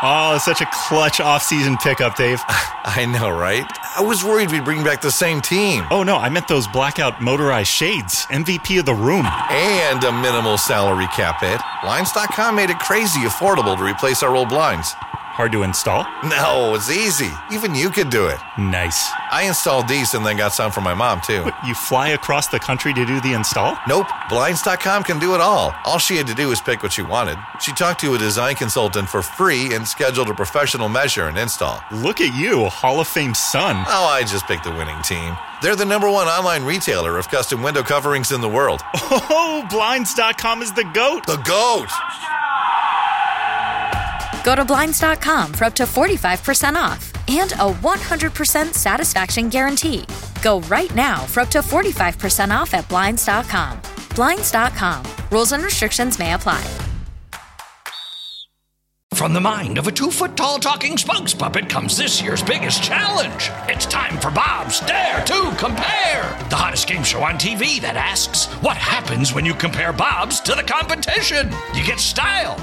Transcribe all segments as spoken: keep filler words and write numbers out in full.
Oh, such a clutch off-season pickup, Dave. I know, right? I was worried we'd bring back the same team. Oh, no, I meant those blackout motorized shades. M V P of the room. And a minimal salary cap hit. Blinds dot com made it crazy affordable to replace our old blinds. Hard to install? No, it's easy. Even you could do it. Nice. I installed these and then got some for my mom, too. But you fly across the country to do the install? Nope. Blinds dot com can do it all. All she had to do was pick what she wanted. She talked to a design consultant for free and scheduled a professional measure and install. Look at you, Hall of Fame son. Oh, I just picked the winning team. They're the number one online retailer of custom window coverings in the world. Oh, Blinds dot com is the GOAT. The GOAT! Go to Blinds dot com for up to forty-five percent off and a one hundred percent satisfaction guarantee. Go right now for up to forty-five percent off at Blinds dot com. Blinds dot com. Rules and restrictions may apply. From the mind of a two-foot-tall talking spokes puppet comes this year's biggest challenge. It's time for Bob's Dare to Compare, the hottest game show on T V that asks, what happens when you compare Bob's to the competition? You get style.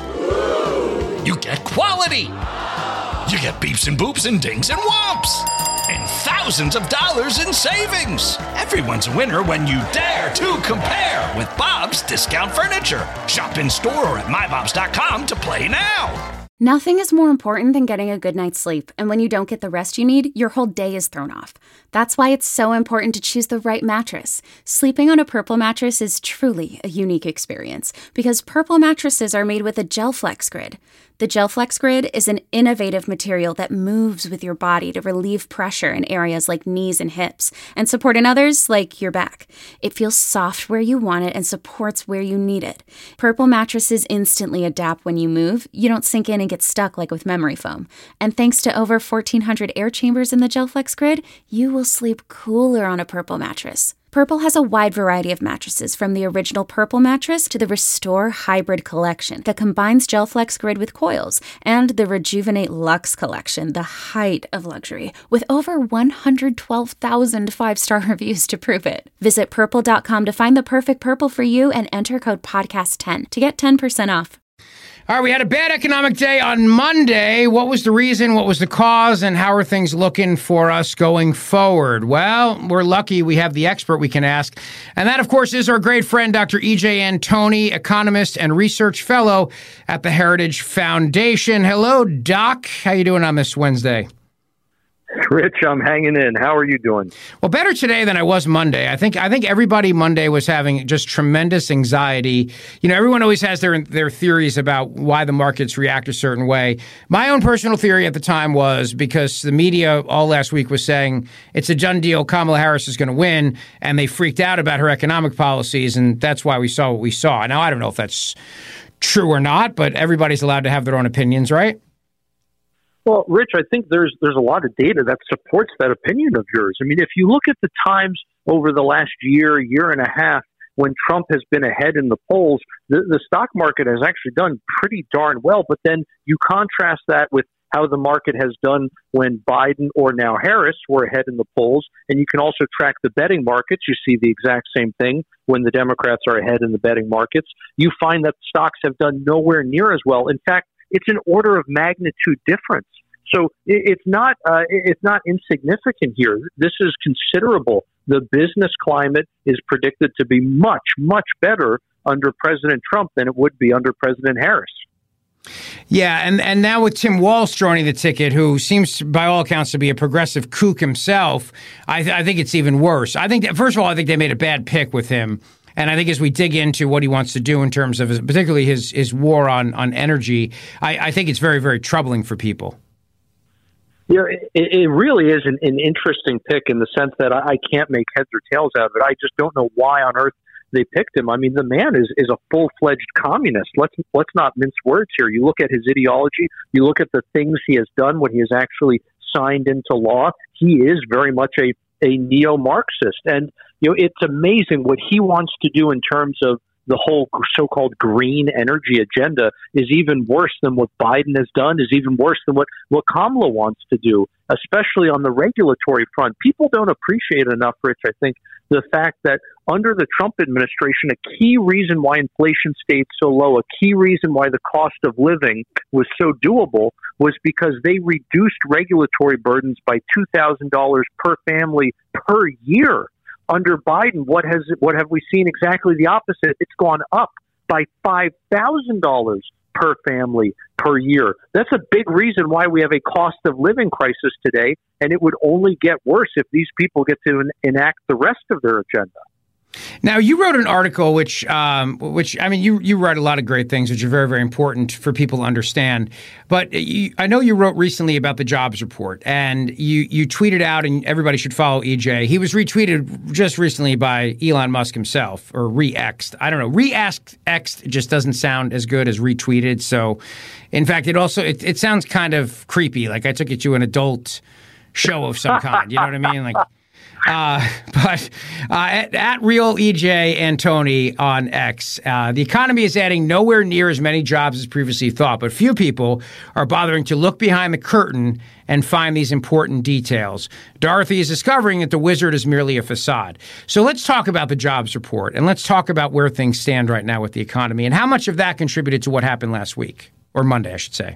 You get quality. You get beeps and boops and dings and whomps. And thousands of dollars in savings. Everyone's a winner when you dare to compare with Bob's Discount Furniture. Shop in store or at my bobs dot com to play now. Nothing is more important than getting a good night's sleep, and when you don't get the rest you need, your whole day is thrown off. That's why it's so important to choose the right mattress. Sleeping on a Purple mattress is truly a unique experience, because Purple mattresses are made with a GelFlex Grid. The GelFlex Grid is an innovative material that moves with your body to relieve pressure in areas like knees and hips, and support in others like your back. It feels soft where you want it and supports where you need it. Purple mattresses instantly adapt when you move. You don't sink in and get stuck like with memory foam. And thanks to over fourteen hundred air chambers in the GelFlex Grid, you will sleep cooler on a Purple mattress. Purple has a wide variety of mattresses, from the original Purple mattress to the Restore Hybrid collection that combines GelFlex Grid with coils, and the Rejuvenate Luxe collection, the height of luxury, with over one hundred twelve thousand five-star reviews to prove it. Visit purple dot com to find the perfect Purple for you and enter code podcast ten to get ten percent off. All right, we had a bad economic day on Monday. What was the reason? What was the cause? And how are things looking for us going forward? Well, we're lucky we have the expert we can ask. And that, of course, is our great friend, Doctor E J Antoni, economist and research fellow at the Heritage Foundation. Hello, Doc. How you doing on this Wednesday? Rich, I'm hanging in. How are you doing? Well, better today than I was Monday. I think I think everybody Monday was having just tremendous anxiety. You know, everyone always has their their theories about why the markets react a certain way. My own personal theory at the time was because the media all last week was saying it's a done deal, Kamala Harris is going to win, and they freaked out about her economic policies, and that's why we saw what we saw. Now, I don't know if that's true or not, but everybody's allowed to have their own opinions, right? Well, Rich, I think there's there's a lot of data that supports that opinion of yours. I mean, if you look at the times over the last year, year and a half, when Trump has been ahead in the polls, the, the stock market has actually done pretty darn well. But then you contrast that with how the market has done when Biden or now Harris were ahead in the polls. And you can also track the betting markets. You see the exact same thing when the Democrats are ahead in the betting markets. You find that stocks have done nowhere near as well. In fact, it's an order of magnitude difference. So it's not uh, it's not insignificant here. This is considerable. The business climate is predicted to be much, much better under President Trump than it would be under President Harris. Yeah, and, and now with Tim Walz joining the ticket, who seems, by all accounts, to be a progressive kook himself, I, th- I think it's even worse. I think, that, first of all, I think they made a bad pick with him. And I think as we dig into what he wants to do in terms of his, particularly his, his war on, on energy, I, I think it's very, very troubling for people. Yeah, it, it really is an, an interesting pick in the sense that I, I can't make heads or tails out of it. I just don't know why on earth they picked him. I mean, the man is, is a full-fledged communist. Let's let's not mince words here. You look at his ideology, you look at the things he has done when he has actually signed into law. He is very much a, a neo-Marxist. And, you know, it's amazing what he wants to do in terms of the whole so-called green energy agenda is even worse than what Biden has done, is even worse than what, what Kamala wants to do, especially on the regulatory front. People don't appreciate enough, Rich, I think, the fact that under the Trump administration, a key reason why inflation stayed so low, a key reason why the cost of living was so doable was because they reduced regulatory burdens by two thousand dollars per family per year. Under Biden, what has what have we seen? Exactly the opposite. It's gone up by five thousand dollars per family per year. That's a big reason why we have a cost of living crisis today, and it would only get worse if these people get to en- enact the rest of their agenda. Now, you wrote an article which, um, which I mean, you, you write a lot of great things, which are very, very important for people to understand. But you, I know you wrote recently about the jobs report, and you, you tweeted out, and everybody should follow E J. He was retweeted just recently by Elon Musk himself, or re-X'd. I don't know. Re-X'd X'd just doesn't sound as good as retweeted. So, in fact, it also it, it sounds kind of creepy. Like I took you to an adult show of some kind. You know what I mean? Like. Uh, but uh, at, at Real E J Antoni on X, uh, the economy is adding nowhere near as many jobs as previously thought, but few people are bothering to look behind the curtain and find these important details. Dorothy is discovering that the wizard is merely a facade. So let's talk about the jobs report, and let's talk about where things stand right now with the economy and how much of that contributed to what happened last week, or Monday, I should say.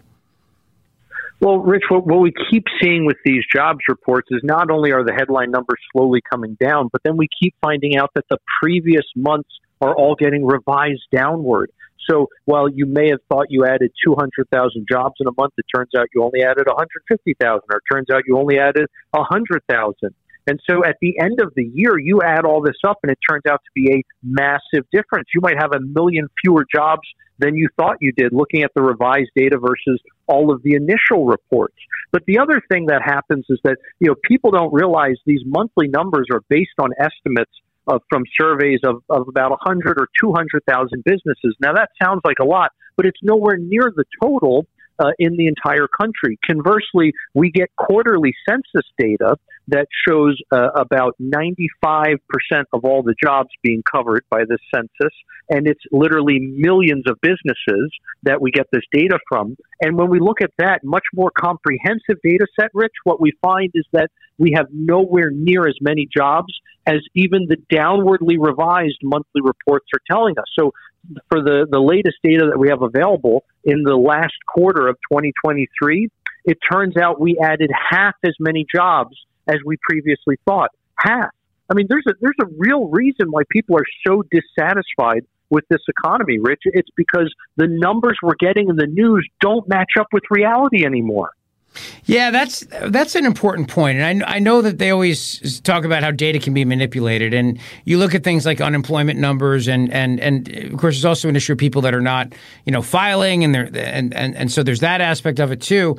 Well, Rich, what, what we keep seeing with these jobs reports is not only are the headline numbers slowly coming down, but then we keep finding out that the previous months are all getting revised downward. So while you may have thought you added two hundred thousand jobs in a month, it turns out you only added one hundred fifty thousand, or it turns out you only added one hundred thousand. And so at the end of the year, you add all this up, and it turns out to be a massive difference. You might have a million fewer jobs than you thought you did, looking at the revised data versus all of the initial reports. But the other thing that happens is that, you know, people don't realize these monthly numbers are based on estimates of, from surveys of, of about one hundred or two hundred thousand businesses. Now, that sounds like a lot, but it's nowhere near the total uh, in the entire country. Conversely, we get quarterly census data that shows uh, about ninety-five percent of all the jobs being covered by this census. And it's literally millions of businesses that we get this data from. And when we look at that much more comprehensive data set, Rich, what we find is that we have nowhere near as many jobs as even the downwardly revised monthly reports are telling us. So for the, the latest data that we have available in the last quarter of twenty twenty-three, it turns out we added half as many jobs as we previously thought. Half. I mean, there's a there's a real reason why people are so dissatisfied with this economy, Rich. It's because the numbers we're getting in the news don't match up with reality anymore. Yeah, that's that's an important point. And I, I know that they always talk about how data can be manipulated. And you look at things like unemployment numbers, and and, and of course, there's also an issue of people that are not, you know, filing, and, and, and, and so there's that aspect of it, too.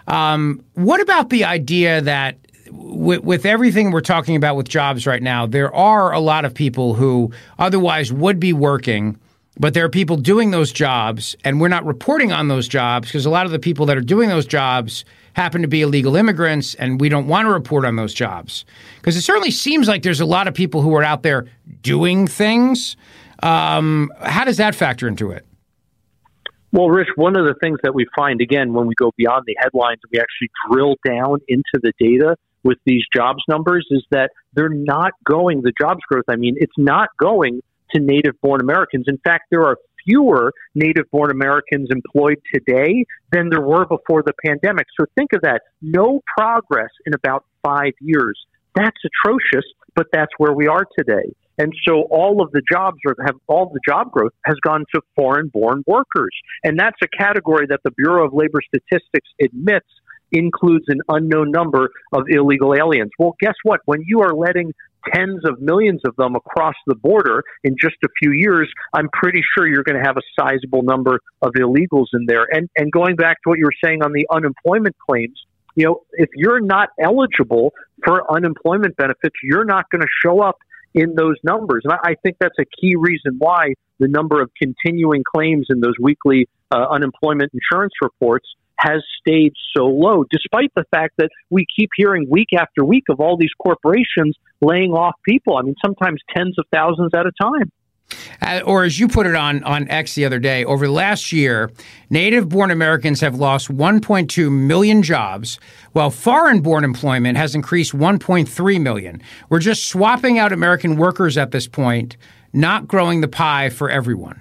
Um, what about the idea that With, with everything we're talking about with jobs right now, there are a lot of people who otherwise would be working, but there are people doing those jobs, and we're not reporting on those jobs because a lot of the people that are doing those jobs happen to be illegal immigrants, and we don't want to report on those jobs. Because it certainly seems like there's a lot of people who are out there doing things. Um, how does that factor into it? Well, Rich, one of the things that we find, again, when we go beyond the headlines and we actually drill down into the data with these jobs numbers, is that they're not going, the jobs growth, I mean, it's not going to native-born Americans. In fact, there are fewer native-born Americans employed today than there were before the pandemic. So think of that. No progress in about five years. That's atrocious, but that's where we are today. And so all of the jobs are, have all the job growth has gone to foreign-born workers. And that's a category that the Bureau of Labor Statistics admits includes an unknown number of illegal aliens. Well, guess what? When you are letting tens of millions of them across the border in just a few years, I'm pretty sure you're going to have a sizable number of illegals in there. And and going back to what you were saying on the unemployment claims, you know, if you're not eligible for unemployment benefits, you're not going to show up in those numbers. And I, I think that's a key reason why the number of continuing claims in those weekly uh, unemployment insurance reports has stayed so low, despite the fact that we keep hearing week after week of all these corporations laying off people. I mean, sometimes tens of thousands at a time. Uh, or as you put it on, on X the other day, over the last year, native-born Americans have lost one point two million jobs, while foreign-born employment has increased one point three million. We're just swapping out American workers at this point, not growing the pie for everyone.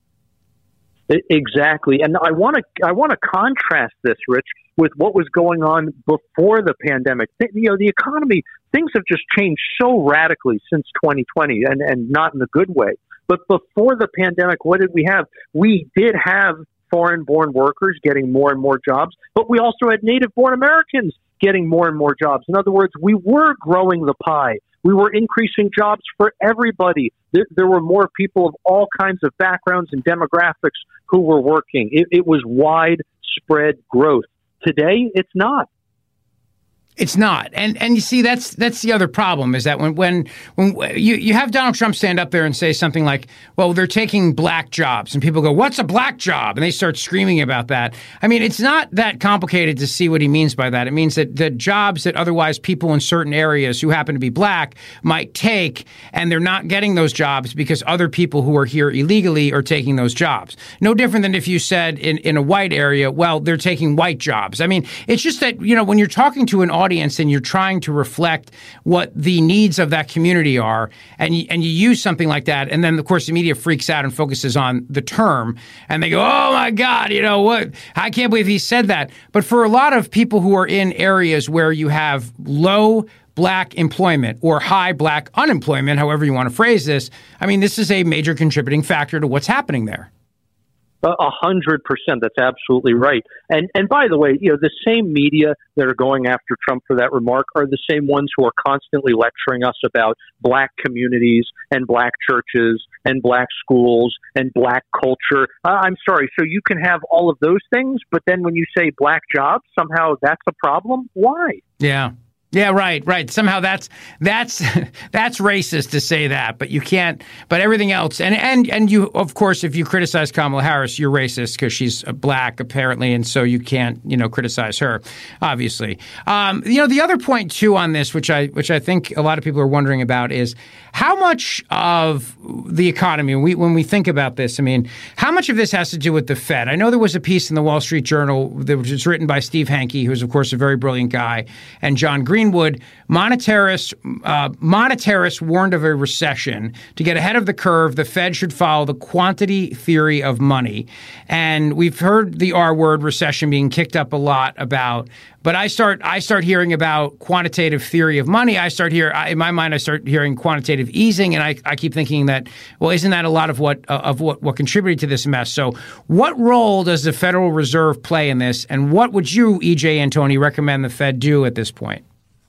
Exactly. And I want to I want to contrast this, Rich, with what was going on before the pandemic. You know, the economy, things have just changed so radically since twenty twenty, and, and not in a good way. But before the pandemic, what did we have? We did have foreign-born workers getting more and more jobs, but we also had native-born Americans getting more and more jobs. In other words, we were growing the pie. We were increasing jobs for everybody. There, there were more people of all kinds of backgrounds and demographics who were working. It, it was widespread growth. Today, it's not. It's not. And and you see, that's that's the other problem, is that when when when you, you have Donald Trump stand up there and say something like, well, they're taking black jobs, and people go, what's a black job? And they start screaming about that. I mean, it's not that complicated to see what he means by that. It means that the jobs that otherwise people in certain areas who happen to be black might take, and they're not getting those jobs because other people who are here illegally are taking those jobs. No different than if you said in, in a white area, well, they're taking white jobs. I mean, it's just that, you know, when you're talking to an audience and you're trying to reflect what the needs of that community are, and you, and you use something like that, and then of course the media freaks out and focuses on the term, and they go, oh my God, you know what? I can't believe he said that. But for a lot of people who are in areas where you have low black employment or high black unemployment, however you want to phrase this, I mean, this is a major contributing factor to what's happening there. A hundred percent. That's absolutely right. And and by the way, you know, the same media that are going after Trump for that remark are the same ones who are constantly lecturing us about black communities and black churches and black schools and black culture. Uh, I'm sorry. So you can have all of those things, but then when you say black jobs, somehow that's a problem? Why? Yeah. Yeah, right, right. Somehow that's that's that's racist to say that, but you can't. But everything else, and and and you, of course, if you criticize Kamala Harris, you're racist because she's black, apparently, and so you can't, you know, criticize her, obviously. Um, you know, the other point too on this, which I which I think a lot of people are wondering about, is how much of the economy, when we when we think about this, I mean, how much of this has to do with the Fed? I know there was a piece in the Wall Street Journal that was written by Steve Hanke, who's of course a very brilliant guy, and John Green. Greenwood, monetarists, uh, monetarists warned of a recession. To get ahead of the curve, the Fed should follow the quantity theory of money. And we've heard the R word, recession, being kicked up a lot about. But I start I start hearing about quantitative theory of money. I start here in my mind. I start hearing quantitative easing, and I, I keep thinking that, well, isn't that a lot of what uh, of what, what contributed to this mess? So, what role does the Federal Reserve play in this, and what would you, E J Antoni, recommend the Fed do at this point?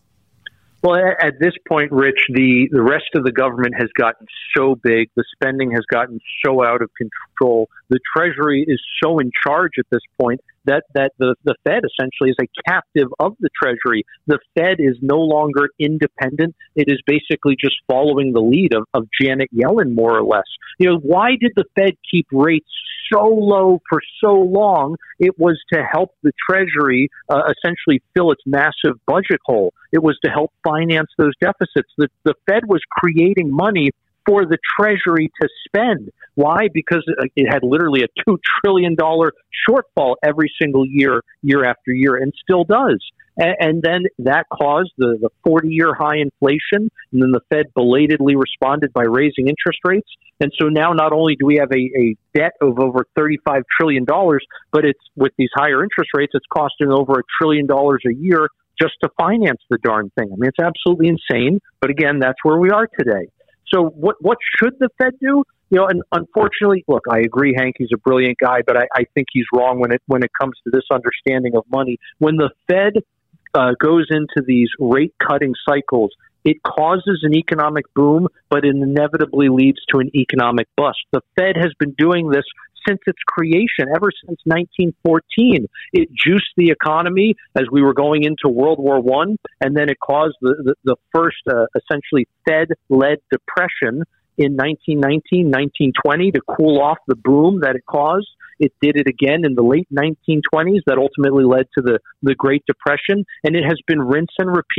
Well, at this point, Rich, the, the rest of the government has gotten so big. The spending has gotten so out of control. The Treasury is so in charge at this point that, that the, the Fed essentially is a captive of the Treasury. The Fed is no longer independent. It is basically just following the lead of, of Janet Yellen, more or less. You know, why did the Fed keep rates so low for so long? It was to help the Treasury uh, essentially fill its massive budget hole. It was to help finance those deficits. The, the Fed was creating money for the Treasury to spend. Why? Because it had literally a two trillion dollars shortfall every single year, year after year, and still does. And, and then that caused the, the forty-year high inflation, and then the Fed belatedly responded by raising interest rates. And so now not only do we have a, a debt of over thirty-five trillion dollars, but it's with these higher interest rates, it's costing over a trillion dollars a year just to finance the darn thing. I mean, it's absolutely insane. But again, that's where we are today. So what what should the Fed do? You know, and unfortunately, look, I agree Hanke's a brilliant guy, but I, I think he's wrong when it when it comes to this understanding of money. When the Fed uh, goes into these rate cutting cycles, it causes an economic boom, but it inevitably leads to an economic bust. The Fed has been doing this since its creation, ever since nineteen fourteen. It juiced the economy as we were going into World War One, and then it caused the, the, the first uh, essentially Fed-led depression in nineteen nineteen, nineteen twenty to cool off the boom that it caused. It did it again in the late nineteen twenties that ultimately led to the, the Great Depression, and it has been rinse and repeat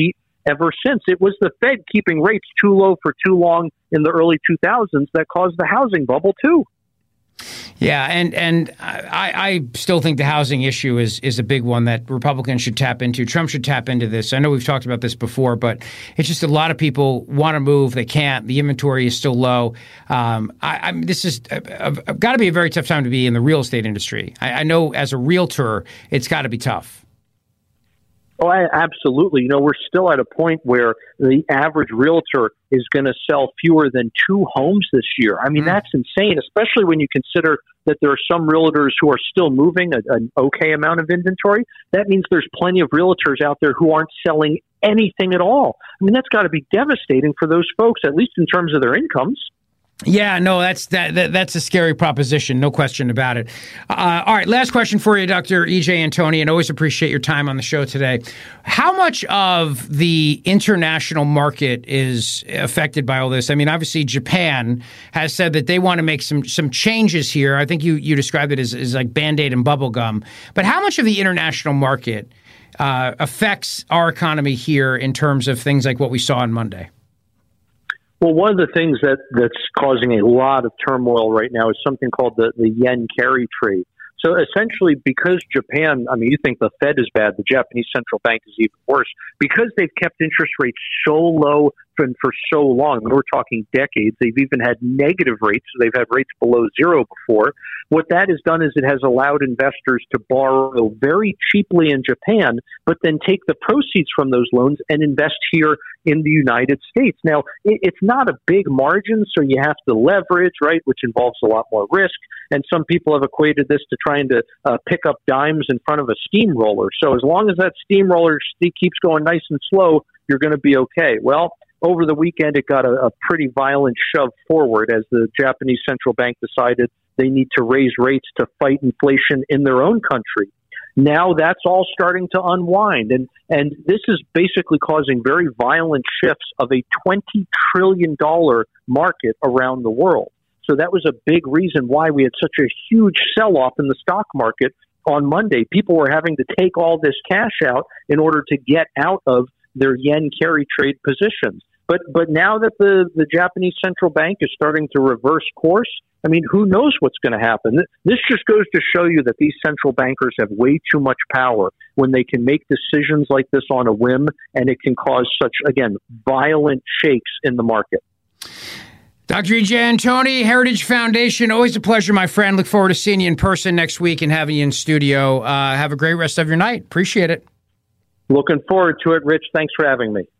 ever since. It was the Fed keeping rates too low for too long in the early two thousands that caused the housing bubble, too. Yeah, and and I, I still think the housing issue is is a big one that Republicans should tap into. Trump should tap into this. I know we've talked about this before, but it's just a lot of people want to move. They can't. The inventory is still low. Um, I, I mean, this is got to be a very tough time to be in the real estate industry. I, I know as a realtor, it's got to be tough. Oh, I, absolutely. You know, we're still at a point where the average realtor is going to sell fewer than two homes this year. I mean, mm. that's insane, especially when you consider that there are some realtors who are still moving a, an okay amount of inventory. That means there's plenty of realtors out there who aren't selling anything at all. I mean, that's got to be devastating for those folks, at least in terms of their incomes. Yeah, no, that's that, that that's a scary proposition, no question about it. Uh, all right, last question for you, Doctor E J Antoni, and always appreciate your time on the show today. How much of the international market is affected by all this? I mean, obviously, Japan has said that they want to make some some changes here. I think you, you described it as, as like Band-Aid and bubble gum. But how much of the international market uh, affects our economy here in terms of things like what we saw on Monday? Well, one of the things that, that's causing a lot of turmoil right now is something called the, the yen carry trade. So essentially, because Japan, I mean, you think the Fed is bad, the Japanese central bank is even worse, because they've kept interest rates so low for, for so long, we're talking decades, they've even had negative rates, so they've had rates below zero before. What that has done is it has allowed investors to borrow very cheaply in Japan, but then take the proceeds from those loans and invest here in the United States. Now, it, it's not a big margin, so you have to leverage, right, which involves a lot more risk. And some people have equated this to trying to uh, pick up dimes in front of a steamroller. So as long as that steamroller keeps going nice and slow, you're going to be okay. Well, over the weekend, it got a, a pretty violent shove forward as the Japanese central bank decided they need to raise rates to fight inflation in their own country. Now that's all starting to unwind. And, and this is basically causing very violent shifts of a twenty trillion dollars market around the world. So that was a big reason why we had such a huge sell-off in the stock market on Monday. People were having to take all this cash out in order to get out of their yen carry trade positions. But but now that the, the Japanese central bank is starting to reverse course, I mean, who knows what's going to happen? This just goes to show you that these central bankers have way too much power when they can make decisions like this on a whim, and it can cause such, again, violent shakes in the market. Doctor E J Antoni, Heritage Foundation, always a pleasure, my friend. Look forward to seeing you in person next week and having you in studio. Uh, have a great rest of your night. Appreciate it. Looking forward to it, Rich. Thanks for having me.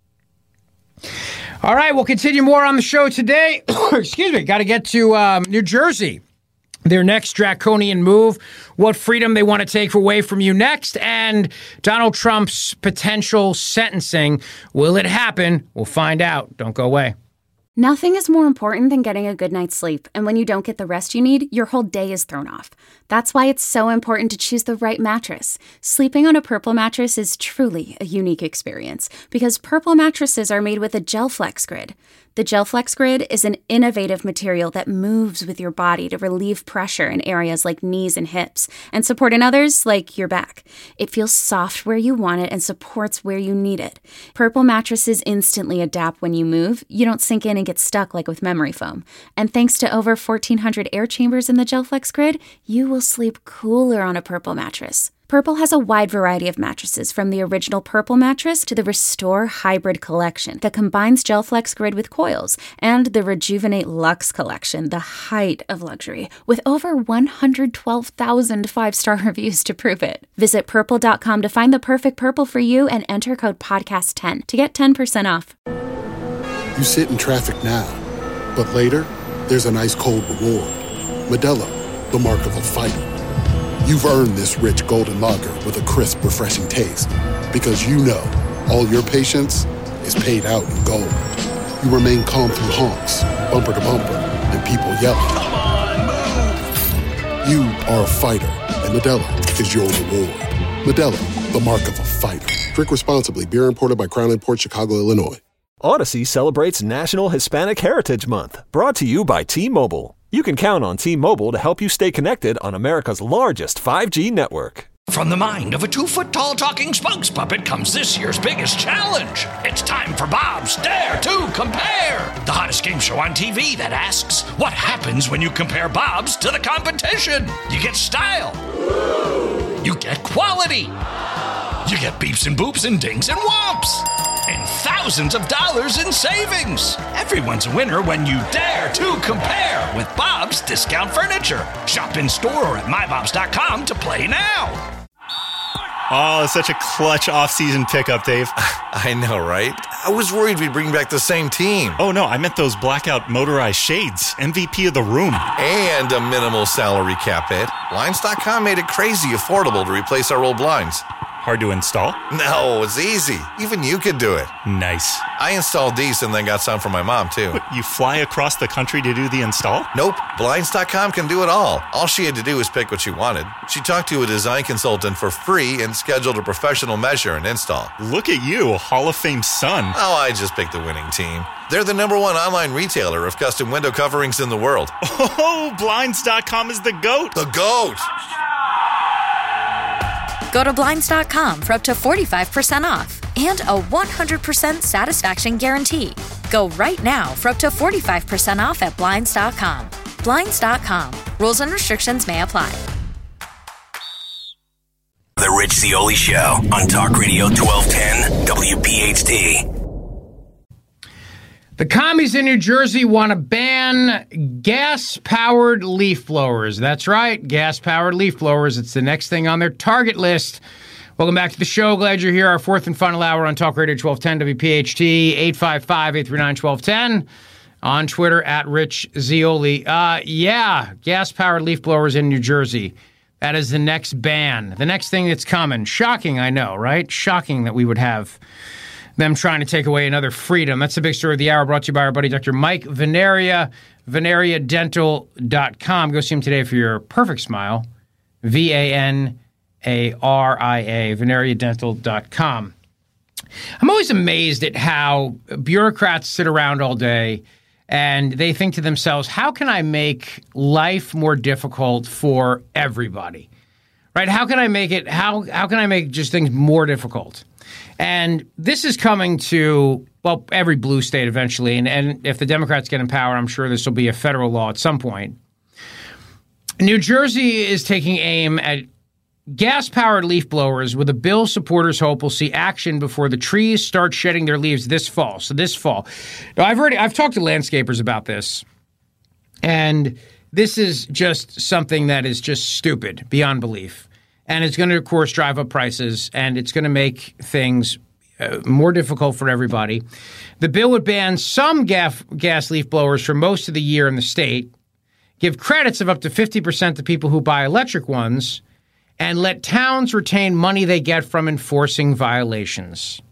All right, we'll continue more on the show today. Excuse me, got to get to um, New Jersey. Their next draconian move, what freedom they want to take away from you next, and Donald Trump's potential sentencing. Will it happen? We'll find out. Don't go away. Nothing is more important than getting a good night's sleep, and when you don't get the rest you need, your whole day is thrown off. That's why it's so important to choose the right mattress. Sleeping on a Purple mattress is truly a unique experience because Purple mattresses are made with a GelFlex Grid. The GelFlex Grid is an innovative material that moves with your body to relieve pressure in areas like knees and hips and support in others like your back. It feels soft where you want it and supports where you need it. Purple mattresses instantly adapt when you move. You don't sink in and get stuck like with memory foam. And thanks to over fourteen hundred air chambers in the GelFlex Grid, you will sleep cooler on a Purple mattress. Purple has a wide variety of mattresses, from the original Purple mattress to the Restore Hybrid collection that combines GelFlex Grid with coils, and the Rejuvenate Luxe collection, the height of luxury, with over one hundred twelve thousand five-star reviews to prove it. Visit purple dot com to find the perfect Purple for you and enter code podcast ten to get ten percent off. You sit in traffic now, but later, there's an ice-cold reward. Modelo, the mark of a fighter. You've earned this rich golden lager with a crisp, refreshing taste. Because you know, all your patience is paid out in gold. You remain calm through honks, bumper to bumper, and people yelling. Come on, move! You are a fighter, and Modelo is your reward. Modelo, the mark of a fighter. Drink responsibly. Beer imported by Crown Imports, Chicago, Illinois. Odyssey celebrates National Hispanic Heritage Month, brought to you by T-Mobile. You can count on T-Mobile to help you stay connected on America's largest five G network. From the mind of a two-foot-tall talking spokes puppet comes this year's biggest challenge. It's time for Bob's Dare to Compare, the hottest game show on T V that asks, what happens when you compare Bob's to the competition? You get style. You get quality. You get beeps and boops and dings and whomps. And thousands of dollars in savings. Everyone's a winner when you dare to compare with Bob's Discount Furniture. Shop in store or at my bobs dot com to play now. Oh, such a clutch off-season pickup, Dave. I know, right? I was worried we'd bring back the same team. Oh, no, I meant those blackout motorized shades. M V P of the room. And a minimal salary cap hit. Blinds dot com made it crazy affordable to replace our old blinds. Hard to install? No, it's easy. Even you could do it. Nice. I installed these and then got some for my mom, too. But you fly across the country to do the install? Nope. Blinds dot com can do it all. All she had to do was pick what she wanted. She talked to a design consultant for free and scheduled a professional measure and install. Look at you, Hall of Fame son. Oh, I just picked the winning team. They're the number one online retailer of custom window coverings in the world. Oh, Blinds dot com is the GOAT. The GOAT! Go to Blinds dot com for up to forty-five percent off and a one hundred percent satisfaction guarantee. Go right now for up to forty-five percent off at Blinds dot com. Blinds dot com. Rules and restrictions may apply. The Rich Zeoli Show on Talk Radio twelve ten W P H T. The commies in New Jersey want to ban gas-powered leaf blowers. That's right, gas-powered leaf blowers. It's the next thing on their target list. Welcome back to the show. Glad you're here. Our fourth and final hour on Talk Radio twelve ten W P H T, eight five five, eight three nine, one two one zero. On Twitter, at Rich Zeoli. Uh, yeah, gas-powered leaf blowers in New Jersey. That is the next ban. The next thing that's coming. Shocking, I know, right? Shocking that we would have them trying to take away another freedom. That's the big story of the hour, brought to you by our buddy Doctor Mike Veneria, veneria dental dot com. Go see him today for your perfect smile. V A N A R I A, veneria dental dot com. I'm always amazed at how bureaucrats sit around all day and they think to themselves, how can I make life more difficult for everybody? Right? How can I make it, how, how can I make just things more difficult? And this is coming to, well, every blue state eventually. And, and if the Democrats get in power, I'm sure this will be a federal law at some point. New Jersey is taking aim at gas-powered leaf blowers with a bill supporters hope will see action before the trees start shedding their leaves this fall. So this fall. Now, I've already, I've talked to landscapers about this. And this is just something that is just stupid beyond belief. And it's going to, of course, drive up prices, and it's going to make things uh, more difficult for everybody. The bill would ban some gas, gas leaf blowers for most of the year in the state, give credits of up to fifty percent to people who buy electric ones, and let towns retain money they get from enforcing violations.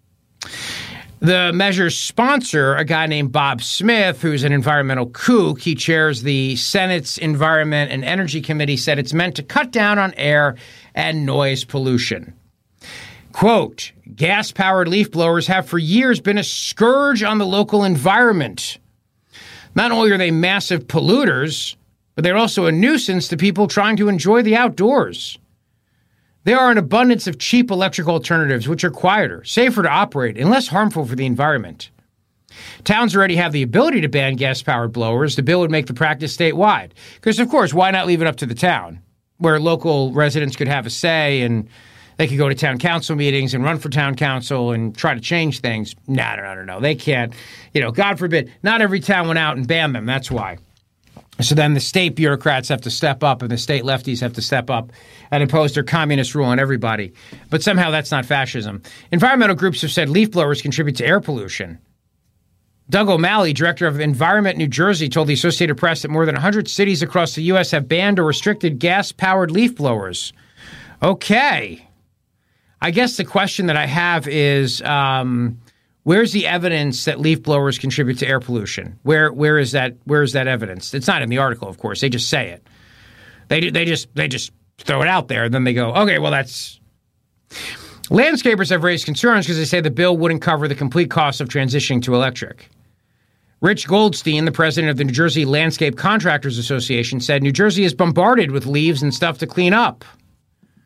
The measure's sponsor, a guy named Bob Smith, who's an environmental kook, he chairs the Senate's Environment and Energy Committee, said it's meant to cut down on air and noise pollution. Quote, gas-powered leaf blowers have for years been a scourge on the local environment. Not only are they massive polluters, but they're also a nuisance to people trying to enjoy the outdoors. There are an abundance of cheap electric alternatives which are quieter, safer to operate, and less harmful for the environment. Towns already have the ability to ban gas-powered blowers. The bill would make the practice statewide. Because, of course, why not leave it up to the town, where local residents could have a say and they could go to town council meetings and run for town council and try to change things? No, no, no, no. They can't. You know, God forbid, not every town went out and banned them. That's why. So then the state bureaucrats have to step up and the state lefties have to step up and impose their communist rule on everybody. But somehow that's not fascism. Environmental groups have said leaf blowers contribute to air pollution. Doug O'Malley, director of Environment New Jersey, told the Associated Press that more than one hundred cities across the U S have banned or restricted gas-powered leaf blowers. Okay. I guess the question that I have is, um, where's the evidence that leaf blowers contribute to air pollution? Where, where is that? Where is that evidence? It's not in the article, of course. They just say it. They they just they just throw it out there, and then they go, okay, well, that's. Landscapers have raised concerns because they say the bill wouldn't cover the complete cost of transitioning to electric. Rich Goldstein, the president of the New Jersey Landscape Contractors Association, said New Jersey is bombarded with leaves and stuff to clean up.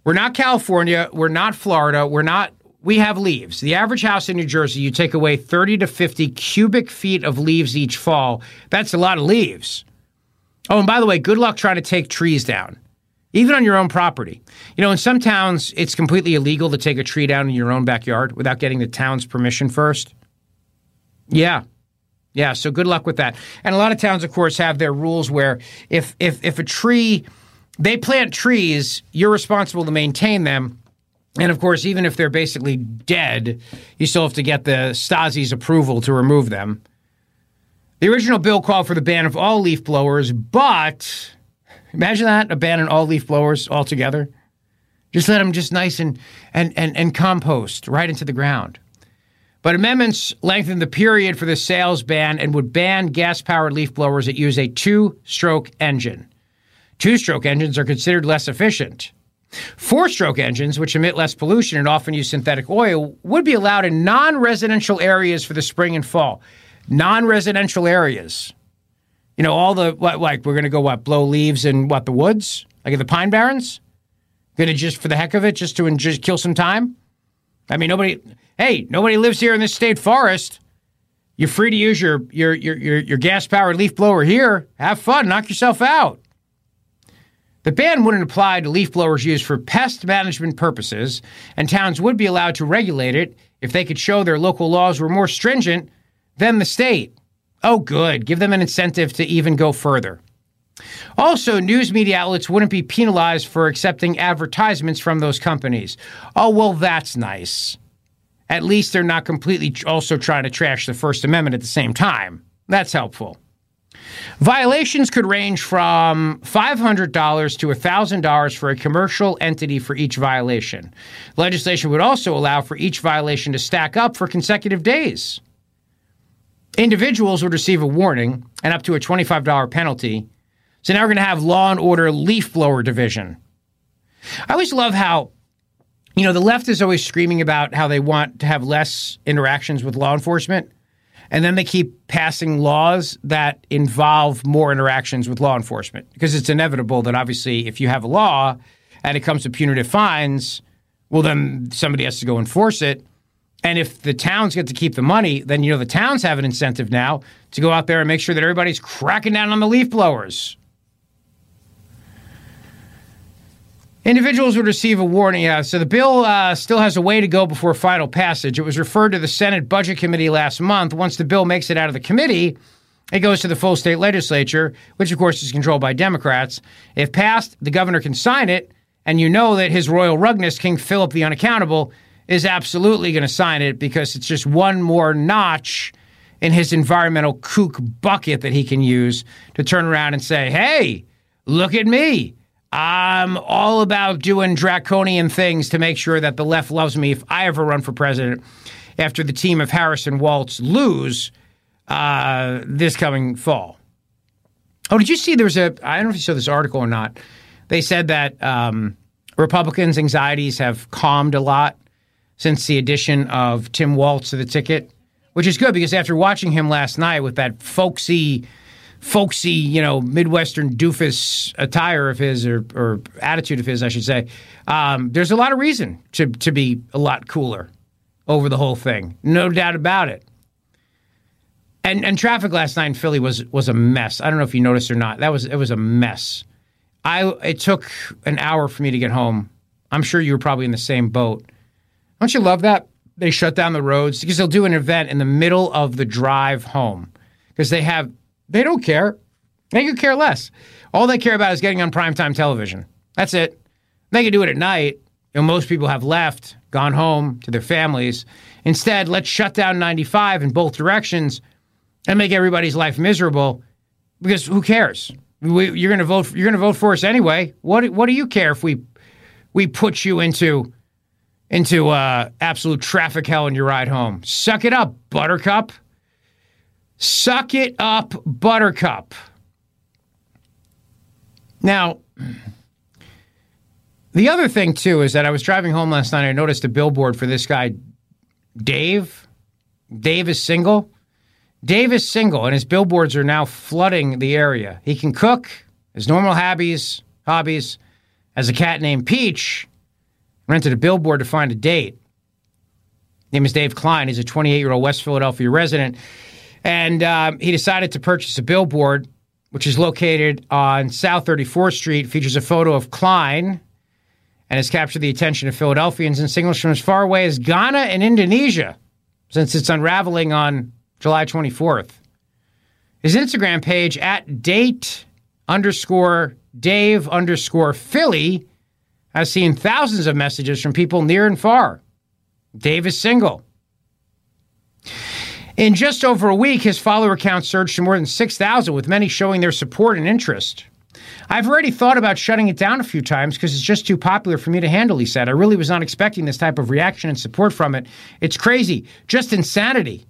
We're not California. We're not Florida. We're not, we have leaves. The average house in New Jersey, you take away thirty to fifty cubic feet of leaves each fall. That's a lot of leaves. Oh, and by the way, good luck trying to take trees down, even on your own property. You know, in some towns, it's completely illegal to take a tree down in your own backyard without getting the town's permission first. Yeah. Yeah, so good luck with that. And a lot of towns, of course, have their rules where if if if a tree, they plant trees, you're responsible to maintain them. And, of course, even if they're basically dead, you still have to get the Stasi's approval to remove them. The original bill called for the ban of all leaf blowers, but imagine that, a ban on all leaf blowers altogether. Just let them just nice and, and, and, and compost right into the ground. But amendments lengthened the period for the sales ban and would ban gas-powered leaf blowers that use a two-stroke engine. Two-stroke engines are considered less efficient. Four-stroke engines, which emit less pollution and often use synthetic oil, would be allowed in non-residential areas for the spring and fall. Non-residential areas. You know, all the, what, like, we're going to go, what, blow leaves in, what, the woods? Like in the Pine Barrens? Going to just, for the heck of it, just to just kill some time? I mean, nobody, hey, nobody lives here in this state forest. You're free to use your, your, your, your, your gas-powered leaf blower here. Have fun. Knock yourself out. The ban wouldn't apply to leaf blowers used for pest management purposes, and towns would be allowed to regulate it if they could show their local laws were more stringent than the state. Oh, good. Give them an incentive to even go further. Also, news media outlets wouldn't be penalized for accepting advertisements from those companies. Oh, well, that's nice. At least they're not completely also trying to trash the First Amendment at the same time. That's helpful. Violations could range from five hundred dollars to one thousand dollars for a commercial entity for each violation. Legislation would also allow for each violation to stack up for consecutive days. Individuals would receive a warning and up to a twenty-five dollars penalty. So now we're going to have Law and Order Leaf Blower Division. I always love how, you know, the left is always screaming about how they want to have less interactions with law enforcement. And then they keep passing laws that involve more interactions with law enforcement. Because it's inevitable that obviously if you have a law and it comes to punitive fines, well, then somebody has to go enforce it. And if the towns get to keep the money, then, you know, the towns have an incentive now to go out there and make sure that everybody's cracking down on the leaf blowers. Individuals would receive a warning. Uh, so the bill uh, still has a way to go before final passage. It was referred to the Senate Budget Committee last month. Once the bill makes it out of the committee, it goes to the full state legislature, which, of course, is controlled by Democrats. If passed, the governor can sign it, and you know that His Royal Rugness, King Philip the Unaccountable, is absolutely going to sign it because it's just one more notch in his environmental kook bucket that he can use to turn around and say, hey, look at me. I'm all about doing draconian things to make sure that the left loves me if I ever run for president after the team of Harris and Waltz lose uh, this coming fall. Oh, did you see there was a, I don't know if you saw this article or not. They said that um, Republicans' anxieties have calmed a lot since the addition of Tim Waltz to the ticket, which is good because after watching him last night with that folksy folksy, you know, Midwestern doofus attire of his or, or attitude of his, I should say, um, there's a lot of reason to, to be a lot cooler over the whole thing. No doubt about it. And and traffic last night in Philly was was a mess. I don't know if you noticed or not. That was it was a mess. I it took an hour for me to get home. I'm sure you were probably in the same boat. Don't you love that? They shut down the roads because they'll do an event in the middle of the drive home because they have They don't care. They could care less. All they care about is getting on primetime television. That's it. They can do it at night. You know, most people have left, gone home to their families. Instead, let's shut down ninety-five in both directions and make everybody's life miserable because who cares? We, you're going to vote. You're going to vote for us anyway. What What do you care if we we put you into into uh, absolute traffic hell in your ride home? Suck it up, Buttercup. Suck it up, Buttercup. Now, the other thing, too, is that I was driving home last night and I noticed a billboard for this guy, Dave. Dave is single. Dave is single, and his billboards are now flooding the area. He can cook, his normal hobbies, hobbies, has a cat named Peach, rented a billboard to find a date. His name is Dave Klein. He's a twenty-eight-year-old West Philadelphia resident. And um, he decided to purchase a billboard, which is located on South thirty-fourth Street, features a photo of Klein, and has captured the attention of Philadelphians and signals from as far away as Ghana and Indonesia, since it's unraveling on July twenty-fourth. His Instagram page, at date underscore Dave underscore Philly, has seen thousands of messages from people near and far. Dave is single. In just over a week, his follower count surged to more than six thousand, with many showing their support and interest. I've already thought about shutting it down a few times because it's just too popular for me to handle, he said. I really was not expecting this type of reaction and support from it. It's crazy. Just insanity.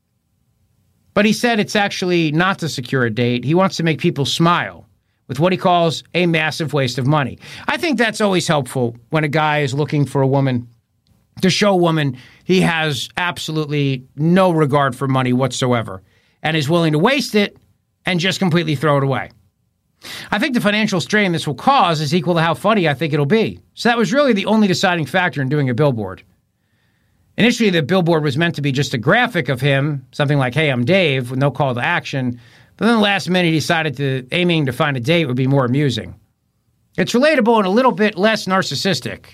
But he said it's actually not to secure a date. He wants to make people smile with what he calls a massive waste of money. I think that's always helpful when a guy is looking for a woman, to show a woman he has absolutely no regard for money whatsoever and is willing to waste it and just completely throw it away. I think the financial strain this will cause is equal to how funny I think it'll be. So that was really the only deciding factor in doing a billboard. Initially, the billboard was meant to be just a graphic of him, something like, hey, I'm Dave, with no call to action. But then the last minute, he decided to aiming to find a date would be more amusing. It's relatable and a little bit less narcissistic.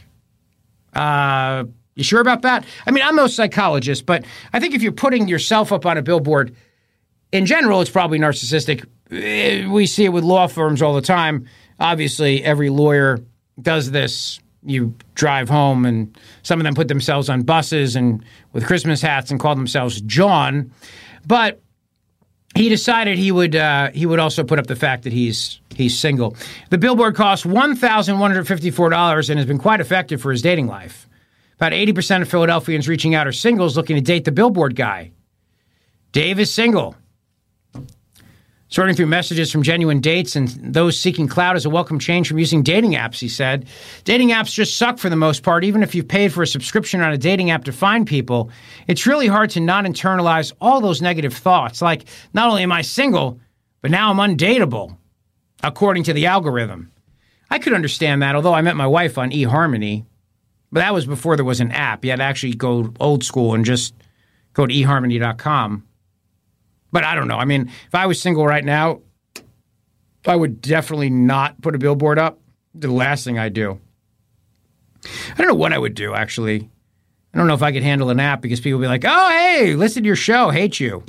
Uh, you sure about that? I mean, I'm no psychologist, but I think if you're putting yourself up on a billboard, in general, it's probably narcissistic. We see it with law firms all the time. Obviously, every lawyer does this. You drive home, and some of them put themselves on buses and with Christmas hats and call themselves John. But he decided he would uh, he would also put up the fact that he's he's single. The billboard costs one thousand one hundred fifty-four dollars and has been quite effective for his dating life. About eighty percent of Philadelphians reaching out are singles looking to date the billboard guy. Dave is single. Sorting through messages from genuine dates and those seeking clout is a welcome change from using dating apps, he said. Dating apps just suck for the most part. Even if you've paid for a subscription on a dating app to find people, it's really hard to not internalize all those negative thoughts. Like, not only am I single, but now I'm undateable, according to the algorithm. I could understand that, although I met my wife on eHarmony. But that was before there was an app. You had to actually go old school and just go to e harmony dot com. But I don't know. I mean, if I was single right now, I would definitely not put a billboard up. The last thing I'd do. I don't know what I would do, actually. I don't know if I could handle an app because people would be like, oh, hey, listen to your show. Hate you.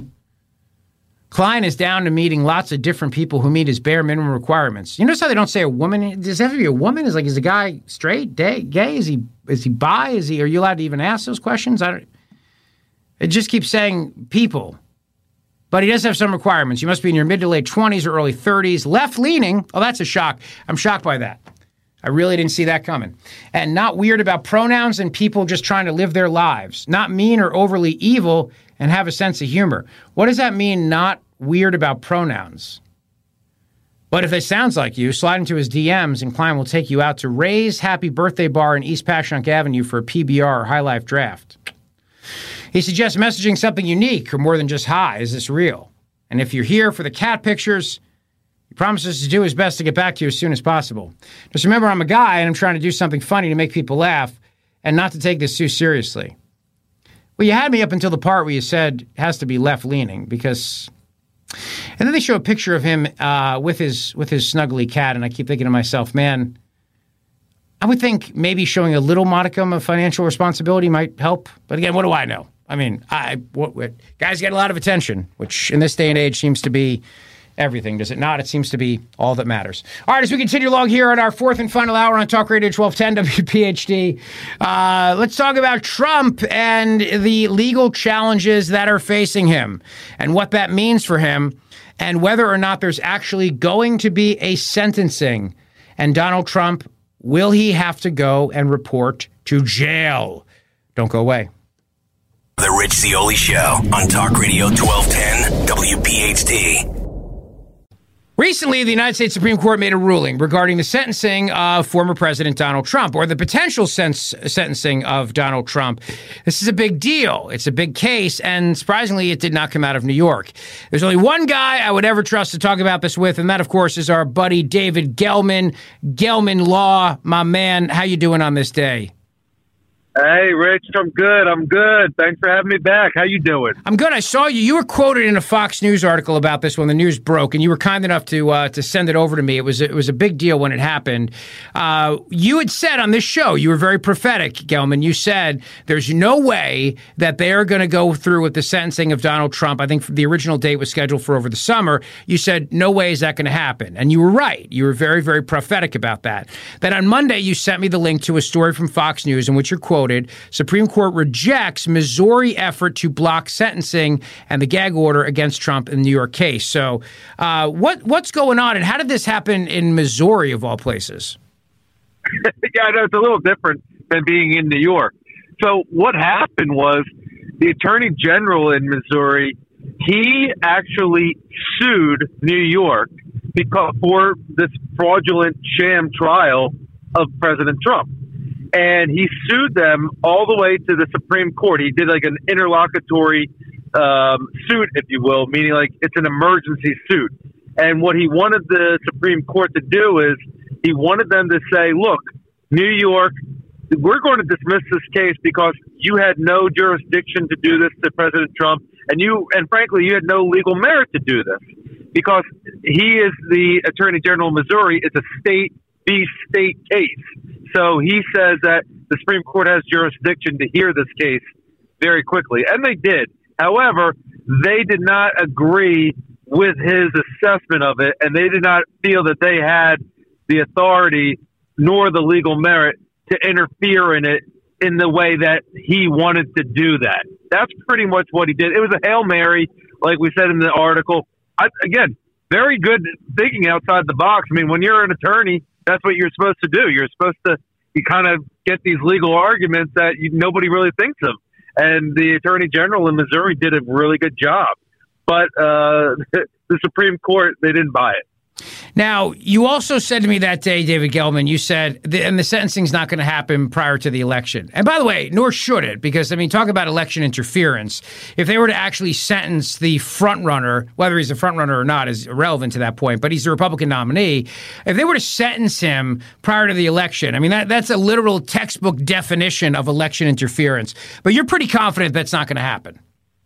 Klein is down to meeting lots of different people who meet his bare minimum requirements. You notice how they don't say a woman? Does it have to be a woman? Is like, is the guy straight, gay? gay? Is he is he bi? Is he? Are you allowed to even ask those questions? I don't. It just keeps saying people. But he does have some requirements. You must be in your mid to late twenties or early thirties. Left-leaning. Oh, that's a shock. I'm shocked by that. I really didn't see that coming. And not weird about pronouns and people just trying to live their lives. Not mean or overly evil and have a sense of humor. What does that mean, not weird about pronouns? But if it sounds like you, slide into his D Ms and Klein will take you out to Ray's Happy Birthday Bar in East Passyunk Avenue for a P B R or High Life draft. He suggests messaging something unique or more than just, hi, is this real? And if you're here for the cat pictures, he promises to do his best to get back to you as soon as possible. Just remember, I'm a guy and I'm trying to do something funny to make people laugh and not to take this too seriously. Well, you had me up until the part where you said it has to be left-leaning because... And then they show a picture of him uh, with his with his snuggly cat, and I keep thinking to myself, man, I would think maybe showing a little modicum of financial responsibility might help. But again, what do I know? I mean, I what, what, guys get a lot of attention, which in this day and age seems to be everything, does it not? It seems to be all that matters. All right, as we continue along here on our fourth and final hour on Talk Radio twelve ten W P H D, uh, let's talk about Trump and the legal challenges that are facing him and what that means for him and whether or not there's actually going to be a sentencing. And Donald Trump, will he have to go and report to jail? Don't go away. The Rich Zeoli Show on Talk Radio twelve ten W P H D. Recently, the United States Supreme Court made a ruling regarding the sentencing of former President Donald Trump, or the potential sens- sentencing of Donald Trump. This is a big deal. It's a big case, and surprisingly, it did not come out of New York. There's only one guy I would ever trust to talk about this with, and that, of course, is our buddy David Gelman. Gelman Law, my man. How you doing on this day? Hey, Rich, I'm good. I'm good. Thanks for having me back. How you doing? I'm good. I saw you. You were quoted in a Fox News article about this when the news broke, and you were kind enough to uh, to send it over to me. It was it was a big deal when it happened. Uh, you had said on this show, you were very prophetic, Gelman. You said there's no way that they are going to go through with the sentencing of Donald Trump. I think the original date was scheduled for over the summer. You said no way is that going to happen, and you were right. You were very very prophetic about that. Then on Monday, you sent me the link to a story from Fox News in which you're quoted. Supreme Court rejects Missouri effort to block sentencing and the gag order against Trump in the New York case. So uh, what what's going on, and how did this happen in Missouri, of all places? Yeah, I know it's a little different than being in New York. So what happened was the Attorney General in Missouri, he actually sued New York because for this fraudulent sham trial of President Trump. And he sued them all the way to the Supreme Court. He did like an interlocutory um, suit, if you will, meaning like it's an emergency suit. And what he wanted the Supreme Court to do is he wanted them to say, look, New York, we're going to dismiss this case because you had no jurisdiction to do this to President Trump. And you, and frankly, you had no legal merit to do this because he is the Attorney General of Missouri. It's a state v. state case. So he says that the Supreme Court has jurisdiction to hear this case very quickly. And they did. However, they did not agree with his assessment of it, and they did not feel that they had the authority nor the legal merit to interfere in it in the way that he wanted to do that. That's pretty much what he did. It was a Hail Mary, like we said in the article. I, again, very good thinking outside the box. I mean, when you're an attorney, that's what you're supposed to do. You're supposed to you kind of get these legal arguments that you, nobody really thinks of. And the Attorney General in Missouri did a really good job. But uh, the Supreme Court, they didn't buy it. Now, you also said to me that day, David Gelman, you said, the, and the sentencing's not going to happen prior to the election. And by the way, nor should it, because, I mean, talk about election interference. If they were to actually sentence the front runner, whether he's a front runner or not is irrelevant to that point, but he's the Republican nominee. If they were to sentence him prior to the election, I mean, that, that's a literal textbook definition of election interference. But you're pretty confident that's not going to happen.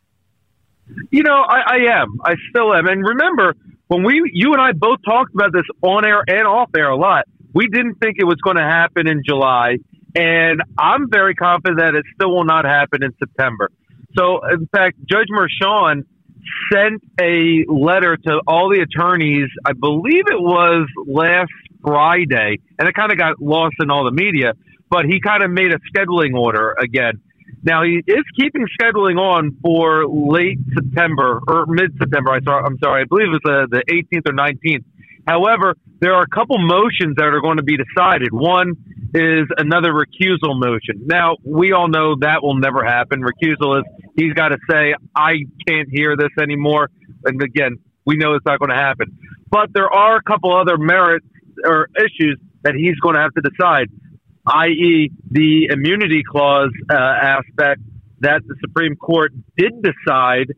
You know, I, I am. I still am. And remember, when we, you and I both talked about this on air and off air a lot, we didn't think it was going to happen in July. And I'm very confident that it still will not happen in September. So, in fact, Judge Merchan sent a letter to all the attorneys, I believe it was last Friday, and it kind of got lost in all the media, but he kind of made a scheduling order again. Now, he is keeping scheduling on for late September or mid-September. I saw, I'm sorry. I believe it was uh, the eighteenth or nineteenth. However, there are a couple motions that are going to be decided. One is another recusal motion. Now, we all know that will never happen. Recusal is he's got to say, I can't hear this anymore. And again, we know it's not going to happen. But there are a couple other merits or issues that he's going to have to decide, that is the immunity clause uh, aspect that the Supreme Court did decide